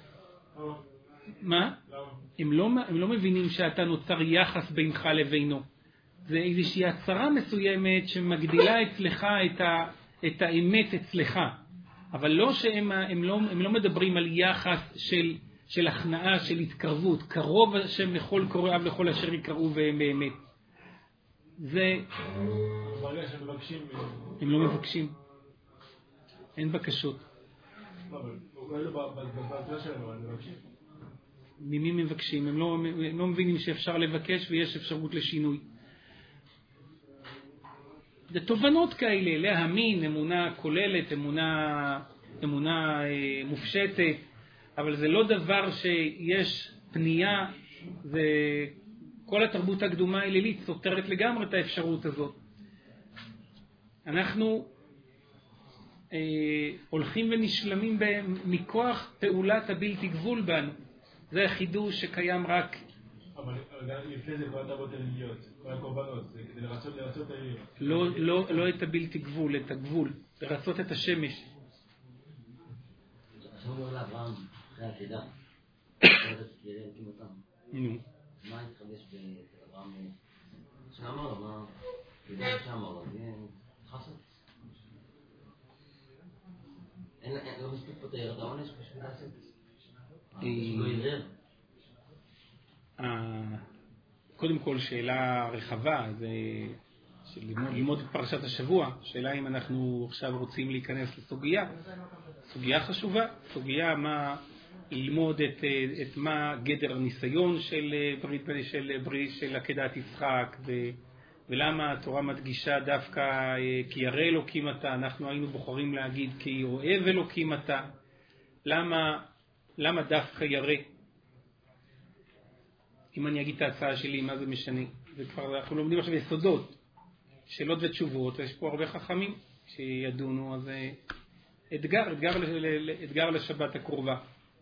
מה? הם לא מבינים שאתה נוצר יחס בינך לבינו. זה איזושהי הצרה מסוימת שמגדילה אצלך את האמת אצלך. אבל לא שהם לא מדברים על יחס של הכנעה, של התקרבות. קרוב השם לכל קוראיו לכל אשר יקראו והם באמת. זה... ברגע שהם מבקשים... הם לא מבקשים. אין בקשות. לא, אבל אולי לא בקריאה שלהם, אבל הם מבקשים. ממי מבקשים? הם לא מבינים שאפשר לבקש ויש אפשרות לשינוי. זה תובנות כאלה, להאמין, אמונה כוללת, אמונה מופשטת, אבל זה לא דבר שיש פנייה, זה כל התרבות הקדומה האלילית סותרת לגמרי את האפשרות הזאת. אנחנו הולכים ונשלמים מכוח פעולת הבלתי גבול בנו. זה החידוש שקיים רק... אבל לפני זה כבר אתה בוא תליליות, כל הקורבנות, זה כדי לרצות תליליות. לא את הבלתי גבול, את הגבול, לרצות את השמש. עכשיו לא לאברהם, אחרי העתידה, מה התחדש באברהם? שאמר לו, מה? שאמר לו, זה חסד. לא מספיק פה תאר את העונש בשביל לעשות. לא ירר. קודם כל שאלה רחבה, זה ללמוד את פרשת השבוע. שאלה אם אנחנו עכשיו רוצים להיכנס לסוגיה. סוגיה חשובה, סוגיה מה ללמוד את מה גדר הניסיון של עקדת יצחק, ולמה התורה מדגישה דווקא כי ירא אלוקים אתה. אנחנו היינו בוחרים להגיד כי אוהב אלוקים אתה. למה דווקא ירא? אם אני אגיד את ההצעה שלי, מה זה משנה? אנחנו לומדים עכשיו יסודות, שאלות ותשובות, יש פה הרבה חכמים שידונו, אז אתגר לשבת הקרובה.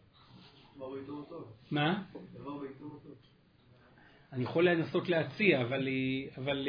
מה? אני יכול לנסות להציע, אבל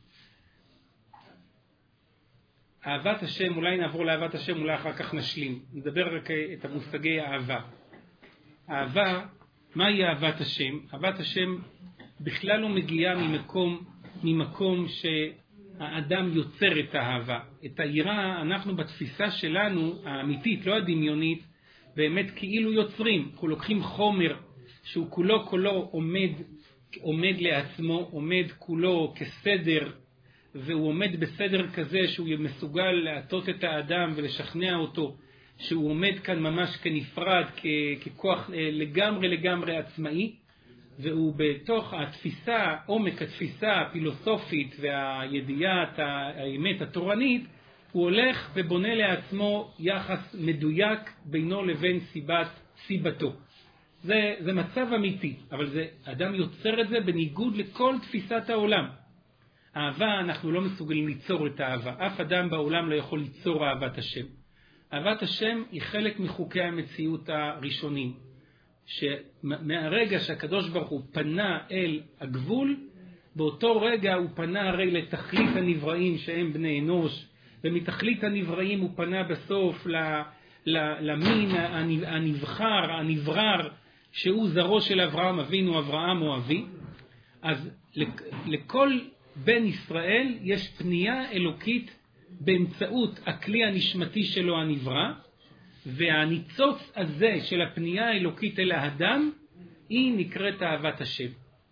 אהבת השם, אולי נעבור לאהבת השם, אולי אחר כך נשלים. נדבר רק את המושגי האהבה. אהבה, מהי אהבת השם? אהבת השם בכלל לא מגיעה ממקום שהאדם יוצר את האהבה. את היראה אנחנו בתפיסה שלנו, האמיתית, לא הדמיונית, באמת כאילו יוצרים. אנחנו לוקחים חומר שהוא כולו עומד לעצמו, עומד כולו כסדר, והוא עומד בסדר כזה שהוא מסוגל להטות את האדם ולשכנע אותו שהוא עומד כאן ממש כנפרד, ככוח לגמרי עצמאי, והוא בתוך התפיסה, עומק התפיסה הפילוסופית והידיעת האמת התורנית, הוא הולך ובונה לעצמו יחס מדויק בינו לבין סיבתו. זה מצב אמיתי, אבל אדם יוצר את זה בניגוד לכל תפיסת העולם. אהבה, אנחנו לא מסוגלים ליצור את האהבה. אף אדם בעולם לא יכול ליצור אהבת השם. אהבת השם היא חלק מחוקי המציאות הראשונים. שמהרגע שהקדוש ברוך הוא פנה אל הגבול, באותו רגע הוא פנה הרי לתכלית הנבראים שהם בני אנוש, ומתכלית הנבראים הוא פנה בסוף למין הנבחר, הנברר, שהוא זרו של אברהם אבינו, אברהם או אבי. אז לכל בן ישראל יש פנייה אלוקית באמצעות הכלי הנשמתי שלו הנברא, והניצוץ הזה של הפנייה האלוקית אל האדם היא נקראת אהבת השם.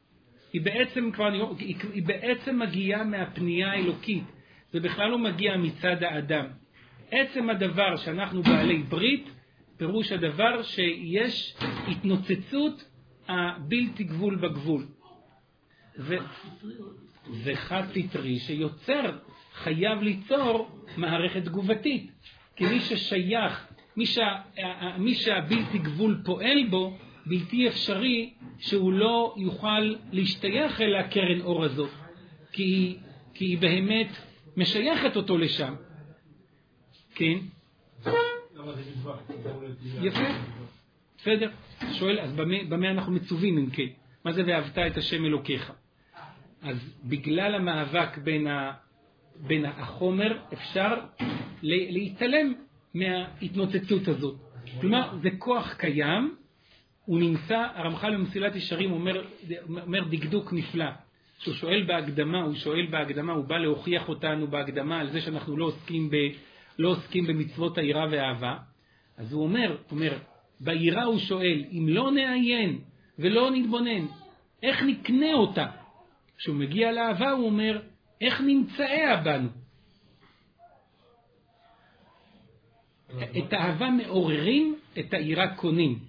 היא בעצם מגיעה מהפנייה האלוקית, זה בכלל לא מגיע מצד האדם. עצם הדבר שאנחנו בעלי ברית, פירוש הדבר שיש התנוצצות הבלתי גבול בגבול. זה חד סטרי שיוצר, חייב ליצור מערכת תגובתית. כי מי ששייך, מי שהבלתי גבול פועל בו, בלתי אפשרי שהוא לא יוכל להשתייך אל הקרן אור הזאת. כי היא באמת משייכת אותו לשם. כן? יפה. בסדר. שואל, אז במה אנחנו מצווים אם כן? מה זה ואהבת את השם אלוקיך? אז בגלל המאבק בין החומר אפשר להתעלם מההתנוצצות הזאת. כלומר, זה כוח קיים, הוא נמצא, הרמח"ל במסילת ישרים אומר דקדוק נפלא. שהוא שואל בהקדמה, הוא בא להוכיח אותנו בהקדמה על זה שאנחנו לא עוסקים במצוות היראה והאהבה. אז הוא אומר, ביראה הוא שואל, אם לא נעיין ולא נתבונן, איך נקנה אותה? כשהוא מגיע לאהבה הוא אומר, איך נמצאה בנו? את האהבה מעוררים, את היראה קונים.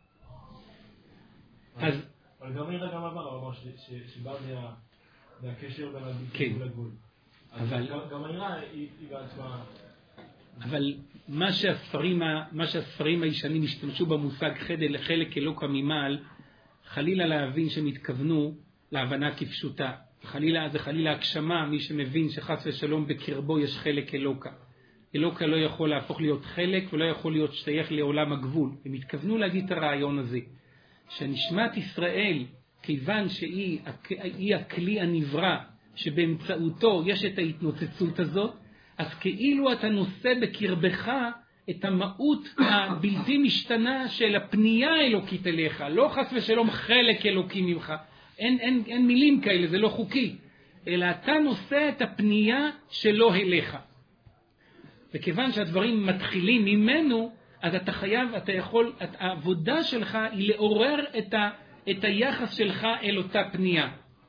אז אבל גם היראה גם עבר, הוא אמר שבא מהקשר בין הבלתי לגבול. אבל גם היראה היא בעצמה... אבל מה שהספרים הישנים השתמשו במושג חלק אלוקה ממעל, חלילה להבין שהם התכוונו להבנה כפשוטה. זה חלילה הגשמה, מי שמבין שחס ושלום בקרבו יש חלק אלוקה. אלוקה לא יכול להפוך להיות חלק ולא יכול להיות שייך לעולם הגבול. הם התכוונו להגיד את הרעיון הזה. שנשמת ישראל, כיוון שהיא הכלי הנברא, שבאמצעותו יש את ההתנוצצות הזאת, אז כאילו אתה נושא בקרבך את המהות הבלתי משתנה של הפנייה האלוקית אליך, לא חס ושלום חלק אלוקי ממך. אין מילים כאלה, זה לא חוקי, אלא אתה נושא את הפנייה שלו אליך. וכיוון שהדברים מתחילים ממנו, אז אתה יכול, העבודה שלך היא לעורר את היחס שלך אל אותה פנייה.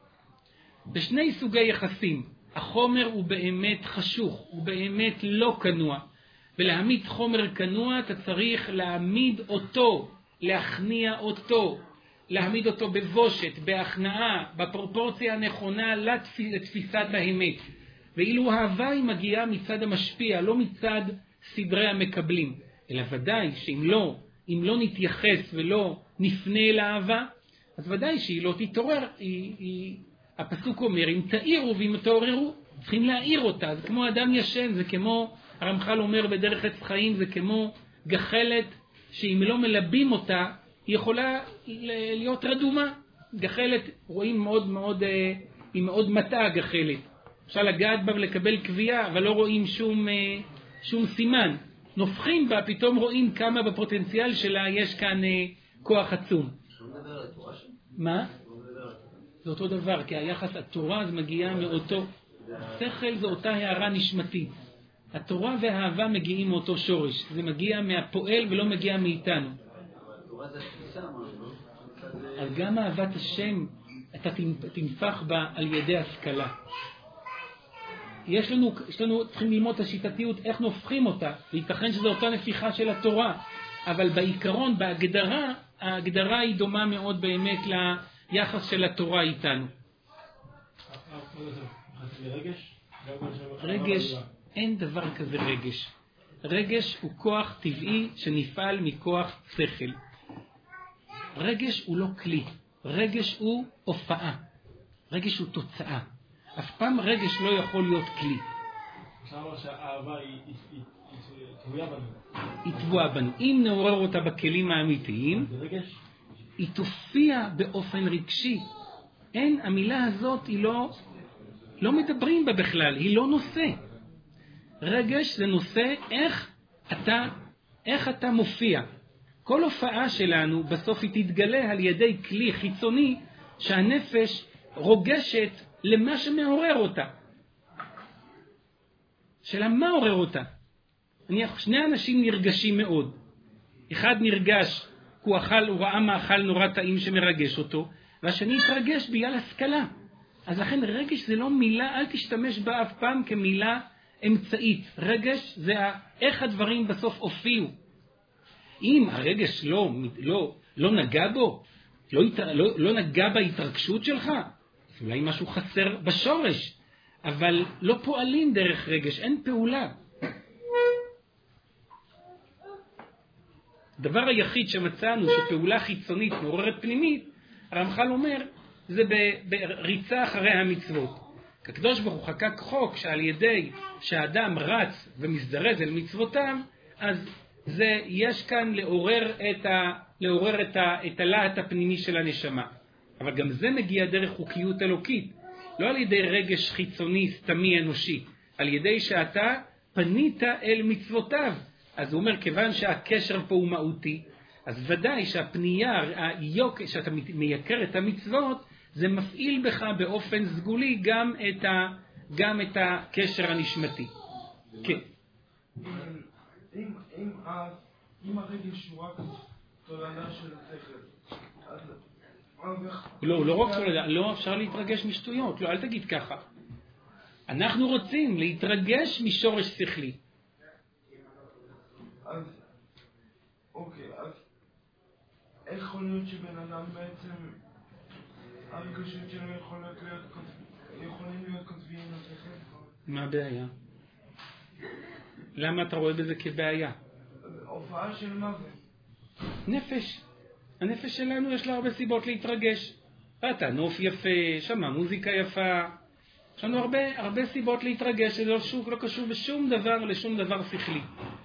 בשני סוגי יחסים, החומר הוא באמת חשוך, הוא באמת לא כנוע. ולהעמיד חומר כנוע אתה צריך להעמיד אותו, להכניע אותו, להעמיד אותו בבושת, בהכנעה, בפרופורציה הנכונה לתפיסת האמת. ואילו האהבה היא מגיעה מצד המשפיע, לא מצד סדרי המקבלים. אלא ודאי שאם לא נתייחס ולא נפנה אל האהבה, אז ודאי שהיא לא תתעורר. הפסוק אומר, אם תאירו ואם תעוררו, צריכים להאיר אותה. זה כמו אדם ישן, זה כמו, הרמח"ל אומר בדרך עץ חיים, זה כמו גחלת שאם לא מלבים אותה, היא יכולה להיות רדומה. גחלת, רואים היא מאוד מטעה גחלת. אפשר לגעת בה ולקבל קביעה, אבל לא רואים שום סימן. נופחים בה, פתאום רואים כמה בפוטנציאל שלה יש כאן כוח עצום. מה? זה אותו דבר, כי היחס התורה זה מגיעה מאותו, שכל זה אותה הערה נשמתית. התורה והאהבה מגיעים מאותו שורש, זה מגיע מהפועל ולא מגיע מאיתנו. אז גם אהבת השם אתה תנפח בה על ידי השכלה. יש לנו צריכים ללמוד את השיטתיות איך נופחים אותה, וייתכן שזו אותה נפיחה של התורה, אבל בעיקרון, בהגדרה, ההגדרה היא דומה מאוד באמת ליחס של התורה איתנו. רגש, אין דבר כזה רגש. רגש הוא כוח טבעי שנפעל מכוח שכל. רגש הוא לא כלי, רגש הוא הופעה, רגש הוא תוצאה. אף פעם רגש לא יכול להיות כלי. אפשר לומר שהאהבה היא תבואה בנו. היא תבואה בנו. אם נעורר אותה בכלים האמיתיים, היא תופיע באופן רגשי. אין, המילה הזאת היא לא מדברים בה בכלל, היא לא נושא. רגש זה נושא איך אתה מופיע. כל הופעה שלנו בסוף היא תתגלה על ידי כלי חיצוני שהנפש רוגשת למה שמעורר אותה. שאלה מה עורר אותה? שני אנשים נרגשים מאוד. אחד נרגש כי הוא ראה מאכל נורא טעים שמרגש אותו, והשני התרגש בגלל השכלה. אז לכן רגש זה לא מילה, אל תשתמש בה אף פעם כמילה אמצעית. רגש זה איך הדברים בסוף הופיעו. אם הרגש לא נגע בו, לא נגע בהתרגשות שלך, אולי משהו חסר בשורש, אבל לא פועלים דרך רגש, אין פעולה. הדבר היחיד שמצאנו שפעולה חיצונית מעוררת פנימית, הרמח"ל אומר, זה בריצה אחרי המצוות. הקדוש ברוך הוא חקק חוק שעל ידי שהאדם רץ ומזדרז אל מצוותיו, אז יש כאן לעורר את הלהט הפנימי של הנשמה. אבל גם זה מגיע דרך חוקיות אלוקית, לא על ידי רגש חיצוני סתמי אנושי, על ידי שאתה פנית אל מצוותיו. אז הוא אומר, כיוון שהקשר פה הוא מהותי, אז ודאי שהפנייה, שאתה מייקר את המצוות, זה מפעיל בך באופן סגולי גם את הקשר הנשמתי. כן. אם הרגש הוא רק תולדה של השכל, לא רק תולדה, לא אפשר להתרגש משטויות, לא, אל תגיד ככה. אנחנו רוצים להתרגש משורש שכלי. אז, אוקיי, אז איך יכול להיות שבן אדם בעצם הרגשות שלו יכולים להיות כותביים לשכל? מה הבעיה? למה אתה רואה בזה כבעיה? הופעה של מה זה? נפש. הנפש שלנו יש לה הרבה סיבות להתרגש. ראתה נוף יפה, שמע מוזיקה יפה. יש לנו הרבה סיבות להתרגש, זה לא קשור בשום דבר לשום דבר שכלי.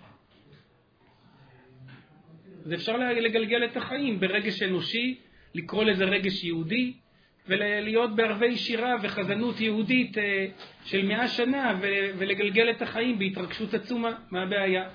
זה אפשר לגלגל את החיים ברגש אנושי, לקרוא לזה רגש יהודי, ולהיות בערבי שירה וחזנות יהודית של 100 שנה, ולגלגל את החיים בהתרגשות עצומה. מה הבעיה?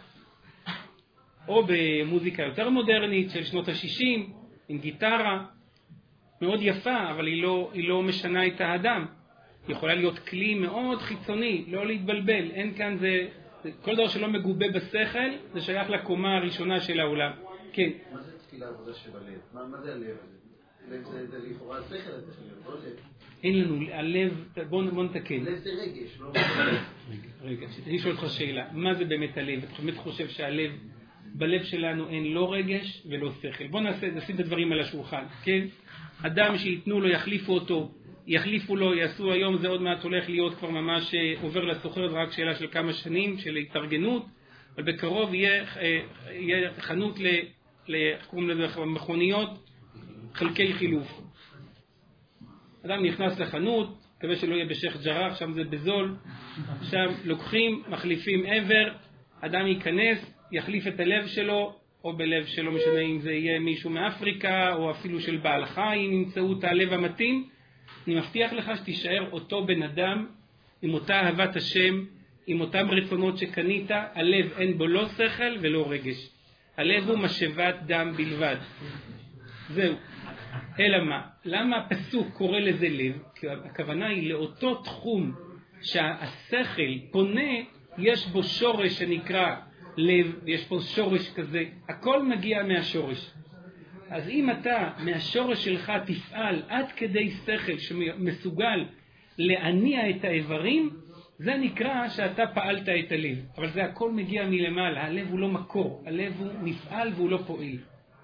או במוזיקה יותר מודרנית של שנות ה-60, עם גיטרה מאוד יפה, אבל היא לא משנה את האדם. היא יכולה להיות כלי מאוד חיצוני, לא להתבלבל. אין כאן כל דבר שלא מגובה בשכל, זה שייך לקומה הראשונה של העולם. כן. מה זה תפילה עבודה שבלב? מה זה הלב הזה? זה לכאורה השכל, לא לב. אין לנו, הלב, בוא נתקן. לב זה רגש, לא רגע, אני שואל אותך שאלה, מה זה באמת הלב? אתה באמת חושב שהלב, בלב שלנו אין לא רגש ולא שכל. בוא נשים את הדברים על השולחן, כן? אדם שיתנו לו, יחליפו לו, יעשו היום, זה עוד מעט הולך להיות כבר ממש עובר לסוחר, זה רק שאלה של כמה שנים, של התארגנות, אבל בקרוב יהיה חנות קוראים לזה מכוניות, חלקי חילוף. אדם נכנס לחנות, מקווה שלא יהיה בשייח' ג'ראח, שם זה בזול, שם לוקחים, מחליפים עבר, אדם ייכנס, יחליף את הלב שלו, או בלב שלו, משנה אם זה יהיה מישהו מאפריקה, או אפילו של בעל חיים, ימצאו את הלב המתאים. אני מבטיח לך שתישאר אותו בן אדם, עם אותה אהבת השם, עם אותם רצונות שקנית. הלב אין בו לא שכל ולא רגש. הלב הוא משאבת דם בלבד. זהו. אלא מה? למה הפסוק קורא לזה לב? כי הכוונה היא לאותו תחום שהשכל פונה, יש בו שורש שנקרא לב, ויש פה שורש כזה. הכל מגיע מהשורש. אז אם אתה מהשורש שלך תפעל עד כדי שכל שמסוגל להניע את האיברים, זה נקרא שאתה פעלת את הלב. אבל זה הכל מגיע מלמעלה. הלב הוא לא מקור, הלב הוא נפעל והוא לא פועל.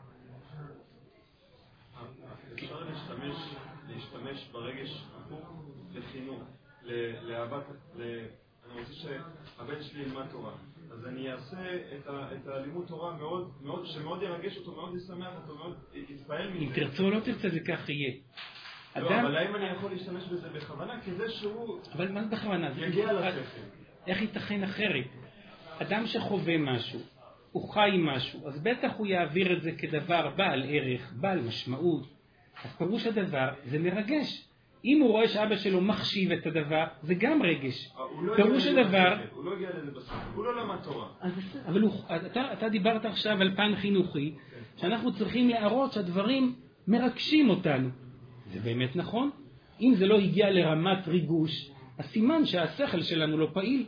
אפשר להשתמש ברגש הפוך לחינוך, לאהבת, אני רוצה שהבן שלי ילמד תורה. אז אני אעשה את הלימוד תורה מאוד, שמאוד ירגש אותו, מאוד ישמח אותו, מאוד יתפעל מזה. אם תרצו או לא תרצה, זה כך יהיה. לא, אבל האם אני יכול להשתמש בזה בכוונה? כזה שהוא... אבל מה זה בכוונה? יגיע לשכל. איך ייתכן אחרת? אדם שחווה משהו, הוא חי משהו, אז בטח הוא יעביר את זה כדבר בעל ערך, בעל משמעות. אז פירוש הדבר, זה מרגש. אם הוא רואה שאבא שלו מחשיב את הדבר, זה גם רגש. פירוש הדבר... הוא לא הגיע לזה בסוף, הוא לא למד תורה. אבל אתה דיברת עכשיו על פן חינוכי, שאנחנו צריכים להראות שהדברים מרגשים אותנו. זה באמת נכון. אם זה לא הגיע לרמת ריגוש, הסימן שהשכל שלנו לא פעיל.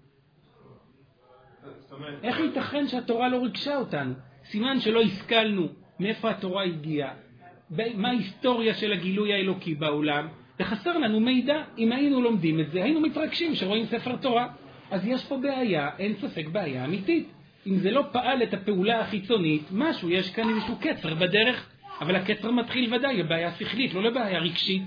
איך ייתכן שהתורה לא רגשה אותנו? סימן שלא השכלנו מאיפה התורה הגיעה, מה ההיסטוריה של הגילוי האלוקי בעולם, וחסר לנו מידע. אם היינו לומדים את זה, היינו מתרגשים שרואים ספר תורה. אז יש פה בעיה, אין ספק בעיה אמיתית. אם זה לא פעל את הפעולה החיצונית, משהו, יש כאן איזשהו קצר בדרך, אבל הקצר מתחיל ודאי לבעיה שכלית, לא לבעיה רגשית.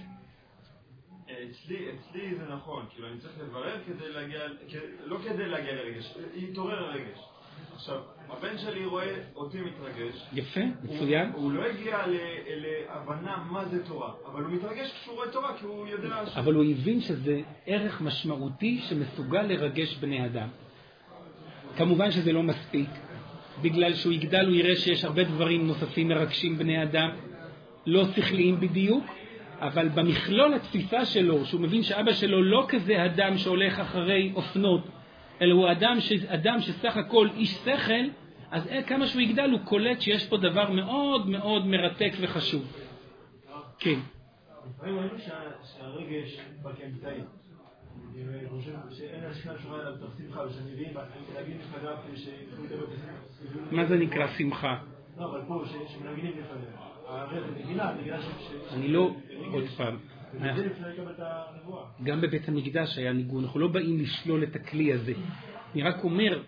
אצלי זה נכון, כאילו אני צריך לברר כדי להגיע, לא כדי להגיע לרגש, יתעורר הרגש. עכשיו, הבן שלי רואה אותי מתרגש. יפה, מצוין. הוא לא הגיע להבנה מה זה תורה, אבל הוא מתרגש כשהוא רואה תורה, כי הוא יודע אבל הוא הבין שזה ערך משמעותי שמסוגל לרגש בני אדם. כמובן שזה לא מספיק. בגלל שהוא יגדל הוא יראה שיש הרבה דברים נוספים מרגשים בני אדם, לא שכליים בדיוק, אבל במכלול התפיסה שלו, שהוא מבין שאבא שלו לא כזה אדם שהולך אחרי אופנות, אלא הוא אדם שסך הכל איש שכל, אז כמה שהוא יגדל הוא קולט שיש פה דבר מאוד מאוד מרתק וחשוב. כן. לפעמים ראינו שהרגש בקמפטאי, אני חושב שאין השכנה שורה עליו תוך שמחה, ושנביאים להגיד לפניו שיכולו לדבר בשמחה. מה זה נקרא שמחה? לא, אבל פה שמנגינים לפניו. הרב נגינה אני לא, עוד פעם. וזה לפני לקבל את הנבואה. גם בבית המקדש היה ניגון, אנחנו לא באים לשלול את הכלי הזה. אני רק אומר,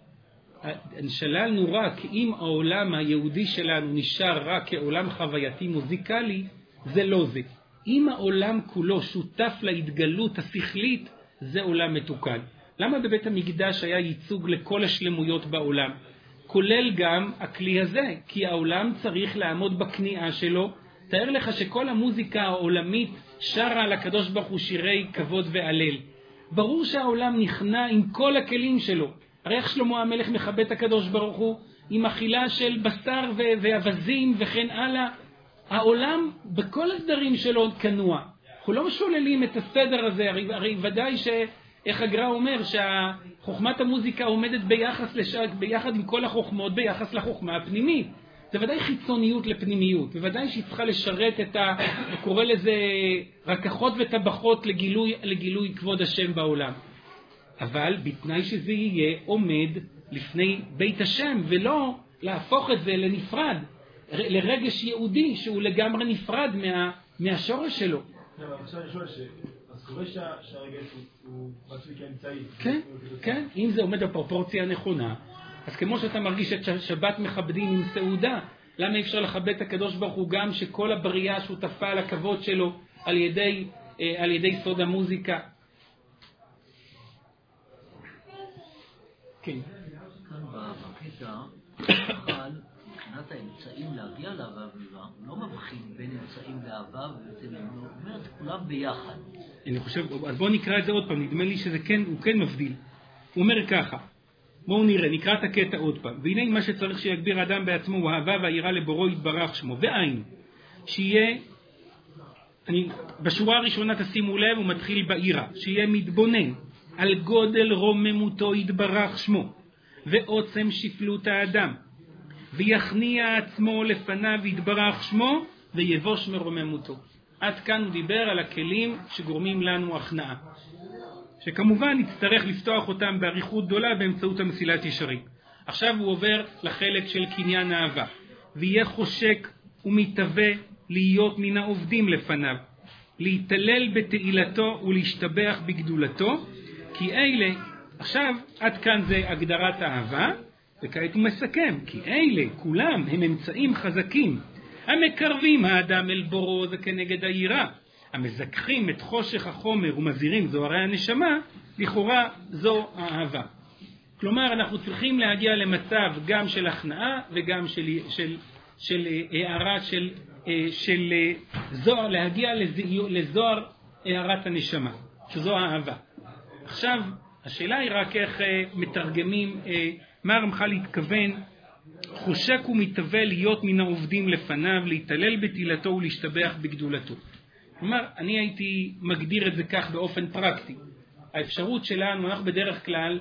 שללנו רק, אם העולם היהודי שלנו נשאר רק כעולם חווייתי מוזיקלי, זה לא זה. אם העולם כולו שותף להתגלות השכלית, זה עולם מתוקן. למה בבית המקדש היה ייצוג לכל השלמויות בעולם? כולל גם הכלי הזה, כי העולם צריך לעמוד בכניעה שלו. תאר לך שכל המוזיקה העולמית שרה על הקדוש ברוך הוא שירי כבוד והלל. ברור שהעולם נכנע עם כל הכלים שלו. הרי איך שלמה המלך מכבד את הקדוש ברוך הוא? עם אכילה של בשר ואבזים וכן הלאה. העולם בכל הסדרים שלו כנוע. אנחנו לא משוללים את הסדר הזה, הרי ודאי איך הגר"א אומר שחוכמת המוזיקה עומדת ביחד עם כל החוכמות ביחס לחוכמה הפנימית. זה ודאי חיצוניות לפנימיות, וודאי שהיא צריכה לשרת קורא לזה רקחות וטבחות לגילוי כבוד השם בעולם. אבל בתנאי שזה יהיה עומד לפני בית השם, ולא להפוך את זה לנפרד, לרגש יהודי שהוא לגמרי נפרד מהשורש שלו. עכשיו אני שואל אז קורה שהרגש הוא מצוי כאמצעי. כן, אם זה עומד בפרופורציה הנכונה, אז כמו שאתה מרגיש את שבת מכבדים עם סעודה, למה אפשר לכבד את הקדוש ברוך הוא גם שכל הבריאה שותפה על הכבוד שלו על ידי סוד המוזיקה? כן. כאן בקטע, אבל מבחינת האמצעים להגיע לאהבה ולאהבה, הוא לא מבחין בין אמצעים לאהבה ובעצם הוא אומר את כולם ביחד. אני חושב, אז בואו נקרא את זה עוד פעם, נדמה לי שזה כן, הוא כן מבדיל. הוא אומר ככה, בואו נראה, נקרא את הקטע עוד פעם. והנה מה שצריך שיגביר אדם בעצמו הוא אהבה והיראה לבוראו יתברך שמו. והיינו, שיהיה, בשורה הראשונה תשימו לב, הוא מתחיל בעירה, שיהיה מתבונן על גודל רוממותו יתברך שמו, ועוצם שפלות האדם, ויכניע עצמו לפניו יתברך שמו, ויבוש מרוממותו. עד כאן הוא דיבר על הכלים שגורמים לנו הכנעה, שכמובן נצטרך לפתוח אותם בעריכות גדולה באמצעות המסילת ישרים. עכשיו הוא עובר לחלק של קניין האהבה. ויהיה חושק ומתהווה להיות מן העובדים לפניו, להתעלל בתעילתו ולהשתבח בגדולתו, כי אלה, עכשיו עד כאן זה הגדרת האהבה, וכעת הוא מסכם, כי אלה כולם הם אמצעים חזקים, המקרבים האדם אל בורו, זה כנגד היראה, המזכחים את חושך החומר ומזהירים זוהרי הנשמה, לכאורה זו האהבה. כלומר אנחנו צריכים להגיע למצב גם של הכנעה וגם של הערה של זוהר, להגיע לזוהר הערת הנשמה, שזו האהבה. עכשיו השאלה היא רק איך מתרגמים, מה הרמח"ל התכוון, חושק ומתהווה להיות מן העובדים לפניו, להתעלל בתהילתו ולהשתבח בגדולתו. כלומר, אני הייתי מגדיר את זה כך באופן פרקטי. האפשרות שלנו, אנחנו בדרך כלל,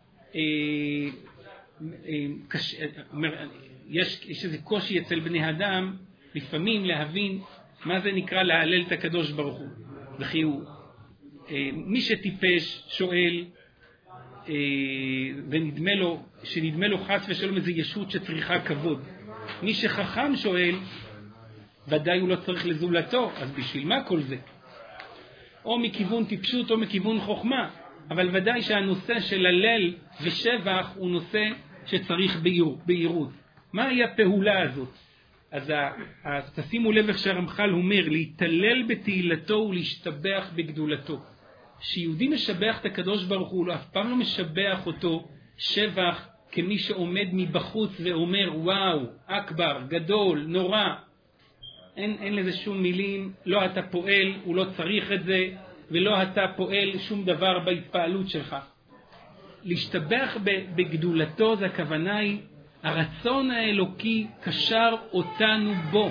יש איזה קושי אצל בני אדם, לפעמים להבין מה זה נקרא להלל את הקדוש ברוך הוא. וכי הוא, מי שטיפש שואל, שנדמה לו חס ושלום איזו ישות שצריכה כבוד. מי שחכם שואל, ודאי הוא לא צריך לזולתו, אז בשביל מה כל זה? או מכיוון טיפשות או מכיוון חוכמה, אבל ודאי שהנושא של הלל ושבח הוא נושא שצריך בהירות. מהי הפעולה הזאת? אז תשימו לב איך שהרמח"ל אומר, להתעלל בתהילתו ולהשתבח בגדולתו. שיהודי משבח את הקדוש ברוך הוא, אף פעם לא משבח אותו שבח כמי שעומד מבחוץ ואומר וואו, אכבר, גדול, נורא. אין לזה שום מילים, לא אתה פועל, הוא לא צריך את זה, ולא אתה פועל שום דבר בהתפעלות שלך. להשתבח בגדולתו, זה הכוונה היא, הרצון האלוקי קשר אותנו בו.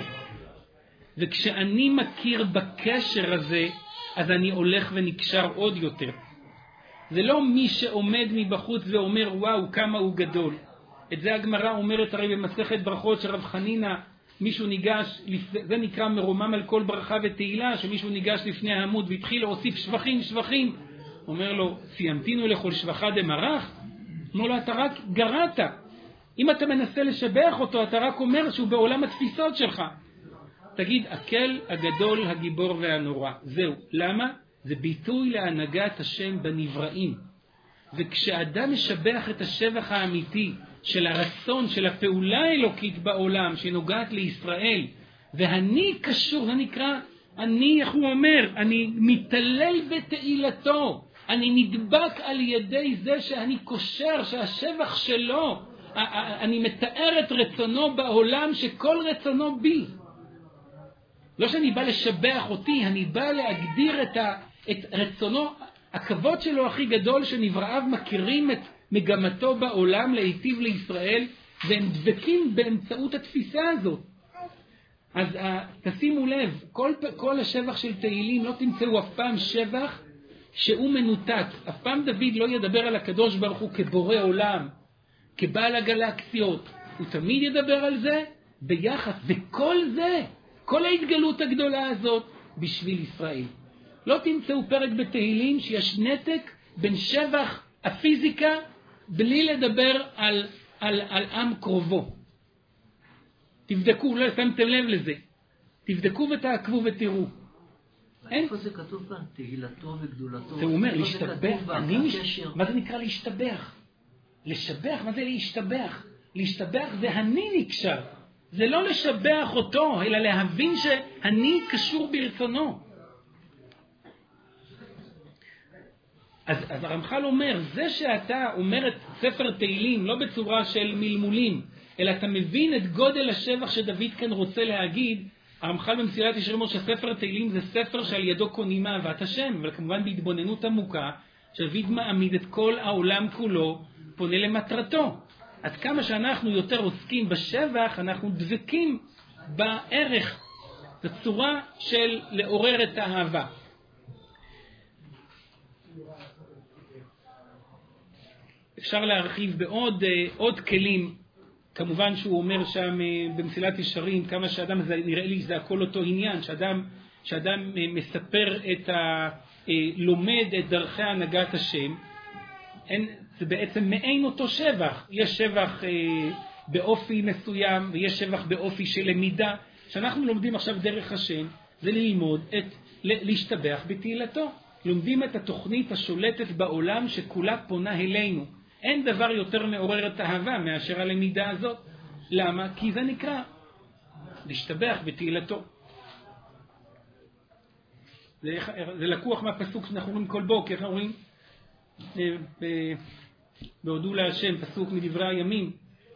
וכשאני מכיר בקשר הזה, אז אני הולך ונקשר עוד יותר. זה לא מי שעומד מבחוץ ואומר וואו כמה הוא גדול. את זה הגמרא אומרת הרי במסכת ברכות של רב חנינה, מישהו ניגש, זה נקרא מרומם על כל ברכה ותהילה, שמישהו ניגש לפני העמוד והתחיל להוסיף שבחים. אומר לו, סיימתינו לכל שבחה דמרח? אומר לו, אתה רק גרעת. אם אתה מנסה לשבח אותו, אתה רק אומר שהוא בעולם התפיסות שלך. תגיד, הקל, הגדול, הגיבור והנורא. זהו. למה? זה ביטוי להנהגת השם בנבראים. וכשאדם משבח את השבח האמיתי של הרצון, של הפעולה האלוקית בעולם, שנוגעת לישראל, והני קשור, זה נקרא, אני, איך הוא אומר, אני מתעלל בתהילתו, אני נדבק על ידי זה שאני קושר, שהשבח שלו, אני מתאר את רצונו בעולם, שכל רצונו בי. לא שאני בא לשבח אותי, אני בא להגדיר את רצונו, הכבוד שלו הכי גדול, שנבראיו מכירים את מגמתו בעולם להיטיב לישראל, והם דבקים באמצעות התפיסה הזאת. אז תשימו לב, כל השבח של תהילים לא תמצאו אף פעם שבח שהוא מנותק. אף פעם דוד לא ידבר על הקדוש ברוך הוא כבורא עולם, כבעל הגלקסיות. הוא תמיד ידבר על זה ביחס, וכל זה, כל ההתגלות הגדולה הזאת בשביל ישראל. לא תמצאו פרק בתהילים שיש נתק בין שבח הפיזיקה בלי לדבר על עם קרובו. תבדקו, לא שמתם לב לזה. תבדקו ותעקבו ותראו. איפה זה כתוב כאן? תהילתו וגדולתו. זה אומר להשתבח. מה זה נקרא להשתבח? לשבח, מה זה להשתבח? להשתבח זה אני נקשר. זה לא לשבח אותו, אלא להבין שאני קשור ברצונו. אז הרמח"ל אומר, זה שאתה אומר את ספר תהילים, לא בצורה של מלמולים, אלא אתה מבין את גודל השבח שדוד כאן רוצה להגיד, הרמח"ל במסילת ישרים אומר שספר תהילים זה ספר שעל ידו קונים אהבת השם, אבל כמובן בהתבוננות עמוקה, שדוד מעמיד את כל העולם כולו, פונה למטרתו. עד כמה שאנחנו יותר עוסקים בשבח, אנחנו דבקים בערך, בצורה של לעורר את האהבה. אפשר להרחיב בעוד כלים, כמובן שהוא אומר שם במסילת ישרים, כמה שאדם, זה נראה לי זה הכל אותו עניין, שאדם מספר לומד את דרכי הנהגת השם, זה בעצם מעין אותו שבח. יש שבח באופי מסוים, ויש שבח באופי של למידה. שאנחנו לומדים עכשיו דרך השם, זה ללמוד להשתבח בתהילתו. לומדים את התוכנית השולטת בעולם שכולה פונה אלינו. אין דבר יותר מעורר את האהבה מאשר הלמידה הזאת. למה? כי זה נקרא להשתבח בתהילתו. זה לקוח מהפסוק שאנחנו רואים כל בוקר, אנחנו רואים בהודו להשם, פסוק מדברי הימים,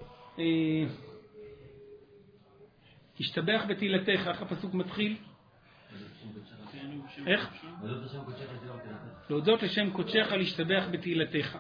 תשתבח בתהילתך, איך הפסוק מתחיל? איך? להודות לשם קודשך, להשתבח בתהילתך.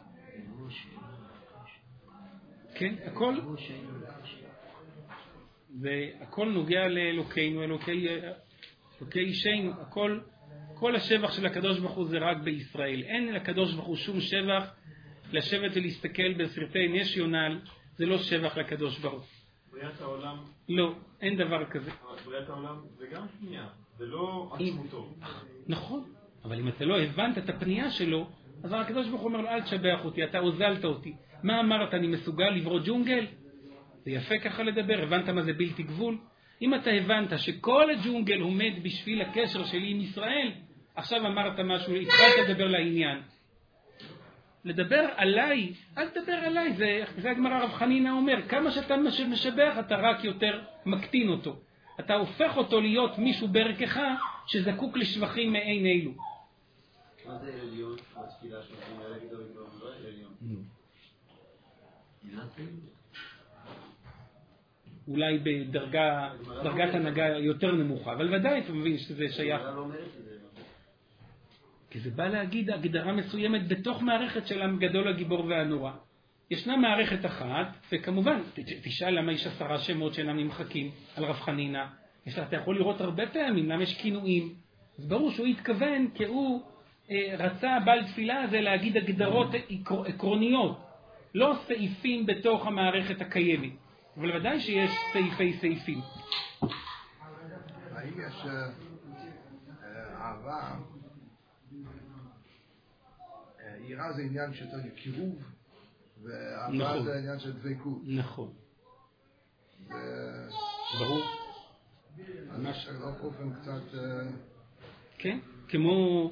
כן, הכל? זה הכל נוגע לאלוקינו, אלוקי אישנו, כל השבח של הקדוש ברוך הוא זה רק בישראל. אין לקדוש ברוך הוא שום שבח. לשבת ולהסתכל בסרטי נשיונל זה לא שבח לקדוש ברוך הוא. בריאת העולם? לא, אין דבר כזה. בריאת העולם זה גם פנייה, זה לא עצמותו. נכון, אבל אם אתה לא הבנת את הפנייה שלו, אז הקדוש ברוך הוא אומר לו, אל תשבח אותי, אתה הוזלת אותי. מה אמרת, אני מסוגל לברוא ג'ונגל? זה יפה ככה לדבר, הבנת מה זה בלתי גבול? אם אתה הבנת שכל הג'ונגל עומד בשביל הקשר שלי עם ישראל, עכשיו אמרת משהו, התחלת לדבר לעניין. לדבר עליי, אל תדבר עליי, זה הגמרא רב חנינא אומר, כמה שאתה משבח אתה רק יותר מקטין אותו. אתה הופך אותו להיות מישהו בערכך שזקוק לשבחים מעין אלו. מה זה עליון בתפילה שלכם? להגיד לו לא עליון. אולי בדרגת הנהגה יותר נמוכה, אבל ודאי אתה מבין שזה שייך. כי זה בא להגיד הגדרה מסוימת בתוך מערכת של הגדול הגיבור והנורא. ישנה מערכת אחת, וכמובן, תשאל למה יש 10 שמות שאינם נמחקים על רב חנינא. אתה יכול לראות הרבה פעמים למה יש כינויים. אז ברור שהוא התכוון כי הוא רצה בעל תפילה הזה להגיד הגדרות עקרוניות, לא סעיפים בתוך המערכת הקיימת. אבל ודאי שיש סעיפים. האם יש אהבה? יראה זה עניין של קירוב, ואהבה זה עניין של דבקות. נכון. ברור. ממש אופן קצת... כן, כמו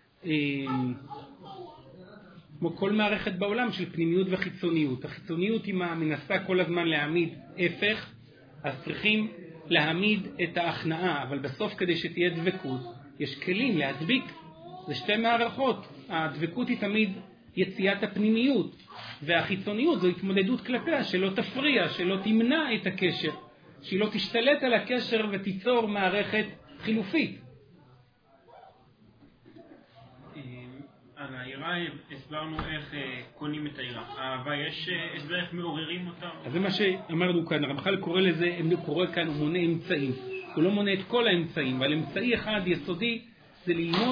כל מערכת בעולם של פנימיות וחיצוניות. החיצוניות היא מנסה כל הזמן להעמיד הפך, אז צריכים להעמיד את ההכנעה, אבל בסוף כדי שתהיה דבקות, יש כלים להדביק. זה שתי מערכות. הדבקות היא תמיד יציאת הפנימיות, והחיצוניות זו התמודדות כלפיה, שלא תפריע, שלא תמנע את הקשר, שהיא לא תשתלט על הקשר ותיצור מערכת חילופית. על העירה הסברנו איך קונים את העירה. האהבה, יש הסבר איך מעוררים אותה? אז זה מה שאמרנו כאן, הרמח"ל קורא לזה, קורא כאן, הוא מונה אמצעים. הוא לא מונה את כל האמצעים, אבל אמצעי אחד יסודי זה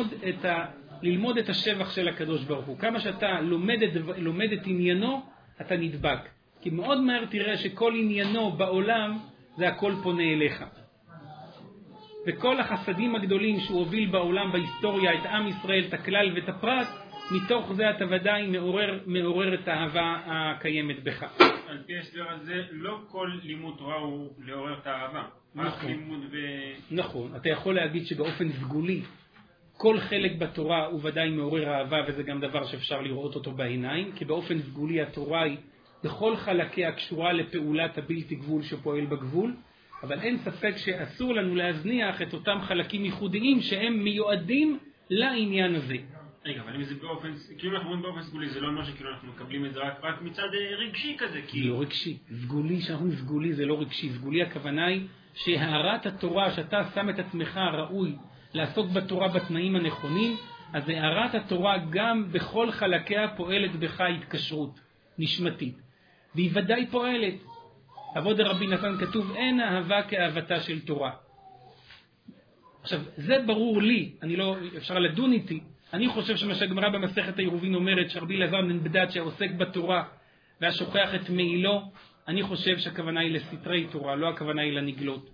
ללמוד את השבח של הקדוש ברוך הוא. כמה שאתה לומד את עניינו, אתה נדבק. כי מאוד מהר תראה שכל עניינו בעולם זה הכל פונה אליך. וכל החסדים הגדולים שהוא הוביל בעולם, בהיסטוריה, את עם ישראל, את הכלל ואת הפרט, מתוך זה אתה ודאי מעורר את האהבה הקיימת בך. על פי הסבר הזה, לא כל לימוד תורה הוא לעורר את האהבה. נכון. נכון. אתה יכול להגיד שבאופן סגולי, כל חלק בתורה הוא ודאי מעורר אהבה, וזה גם דבר שאפשר לראות אותו בעיניים, כי באופן סגולי התורה היא בכל חלקיה קשורה לפעולת הבלתי גבול שפועל בגבול, אבל אין ספק שאסור לנו להזניח את אותם חלקים ייחודיים שהם מיועדים לעניין הזה. רגע, אבל אם זה באופן, כאילו אנחנו אומרים באופן סגולי, זה לא אומר שכאילו אנחנו מקבלים את זה רק מצד רגשי כזה, כאילו. לא רגשי, סגולי, שאנחנו סגולי זה לא רגשי, סגולי הכוונה היא שהערת התורה, שאתה שם את עצמך ראוי לעסוק בתורה בתנאים הנכונים, אז הערת התורה גם בכל חלקיה פועלת בך התקשרות נשמתית, והיא ודאי פועלת. עבוד רבי נתן כתוב, אין אהבה כאהבתה של תורה. עכשיו, זה ברור לי, אפשר לדון איתי, אני חושב שמה שהגמרא במסכת העירובין אומרת, שרבי אלעזר בן בדד שעוסק בתורה והשוכח את מעילו, אני חושב שהכוונה היא לסתרי תורה, לא הכוונה היא לנגלות.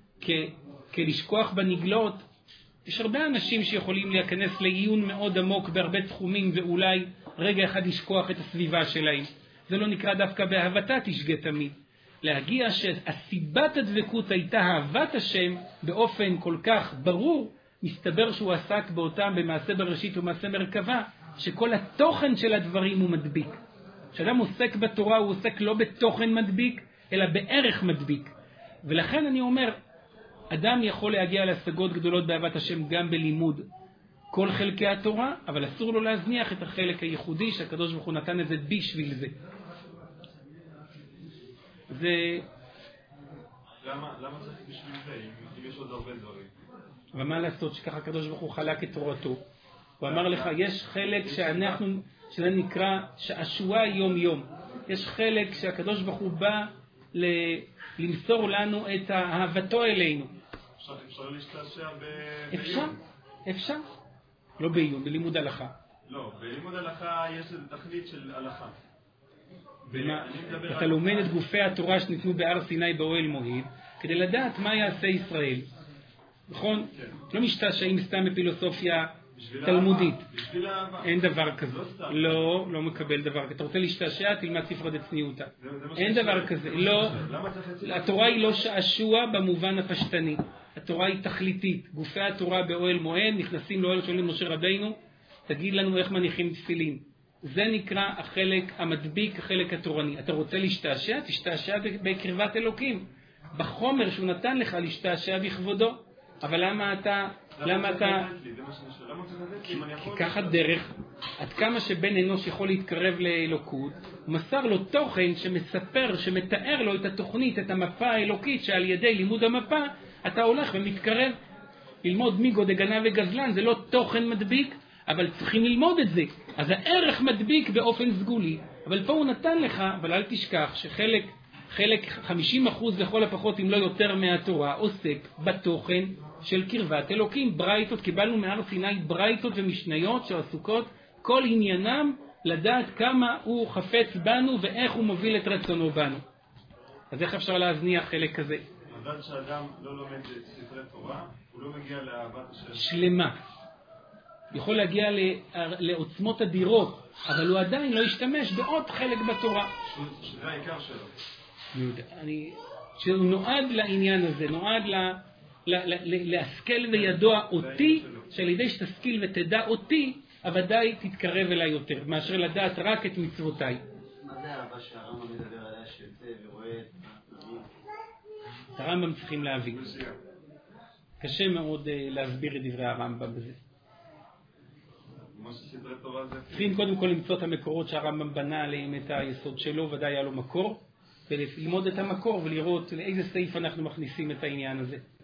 כלשכוח בנגלות, יש הרבה אנשים שיכולים להיכנס לעיון מאוד עמוק בהרבה תחומים, ואולי רגע אחד לשכוח את הסביבה שלהם. זה לא נקרא דווקא באהבתה תשגה תמיד. להגיע שהסיבת הדבקות הייתה אהבת השם באופן כל כך ברור, מסתבר שהוא עסק באותם במעשה בראשית ומעשה מרכבה, שכל התוכן של הדברים הוא מדביק. כשאדם עוסק בתורה הוא עוסק לא בתוכן מדביק, אלא בערך מדביק. ולכן אני אומר, אדם יכול להגיע להשגות גדולות באהבת השם גם בלימוד כל חלקי התורה, אבל אסור לו להזניח את החלק הייחודי שהקדוש ברוך הוא נתן את זה בשביל זה. למה צריך בשביל זה, אם יש עוד הרבה דברים? אבל מה לעשות שככה הקדוש ברוך הוא חלק את תורתו? הוא אמר לך, יש חלק שזה נקרא שעשוע יום יום. יש חלק שהקדוש ברוך הוא בא למסור לנו את אהבתו אלינו. אפשר להשתעשע אפשר. לא בעיון, בלימוד הלכה. לא, בלימוד הלכה יש איזו תכלית של הלכה. אתה לומד את גופי התורה שניתנו בהר סיני באוהל מועד, כדי לדעת מה יעשה ישראל. נכון? לא משתעשעים סתם בפילוסופיה תלמודית. אין דבר כזה. לא מקבל דבר כזה. אתה רוצה להשתעשע, תלמד ספרי דצניעותא. אין דבר כזה. לא. התורה היא לא שעשוע במובן הפשטני. התורה היא תכליתית. גופי התורה באוהל מועד נכנסים לאוהל, שואלים משה רבינו, תגיד לנו איך מניחים תפילין. זה נקרא החלק המדביק, החלק התורני. אתה רוצה להשתעשע? תשתעשע בקרבת אלוקים. בחומר שהוא נתן לך להשתעשע בכבודו. אבל למה אתה כי ככה דרך, עד כמה שבן אנוש יכול להתקרב לאלוקות, הוא מסר לו תוכן שמספר, שמתאר לו את התוכנית, את המפה האלוקית, שעל ידי לימוד המפה אתה הולך ומתקרב. ללמוד מיגו דגנב וגזלן זה לא תוכן מדביק, אבל צריכים ללמוד את זה. אז הערך מדביק באופן סגולי, אבל פה הוא נתן לך, אבל אל תשכח שחלק 50% לכל הפחות אם לא יותר מהתורה עוסק בתוכן של קרבת אלוקים. ברייתות, קיבלנו מהר סיני ברייתות ומשניות שעסוקות כל עניינם לדעת כמה הוא חפץ בנו ואיך הוא מוביל את רצונו בנו. אז איך אפשר להזניח חלק כזה? לדעת שאדם לא לומד ספרי תורה, הוא לא מגיע לאהבת השם שלמה. יכול להגיע לעוצמות אדירות, אבל הוא עדיין לא ישתמש בעוד חלק בתורה. שזה העיקר שלו. שהוא נועד לעניין הזה, נועד להשכיל וידוע אותי, שעל ידי שתשכיל ותדע אותי, ודאי תתקרב אליי יותר, מאשר לדעת רק את מצוותיי. מה זה אהבה שהרמב"ם מדבר עליה שיוצא ורואה את התנאים? את הרמב"ם צריכים להבין. קשה מאוד להסביר את דברי הרמב"ם בזה. צריכים קודם כל למצוא את המקורות שהרמב"ם בנה עליהם את היסוד שלו, ודאי היה לו מקור, וללמוד את המקור ולראות לאיזה סעיף אנחנו מכניסים את העניין הזה.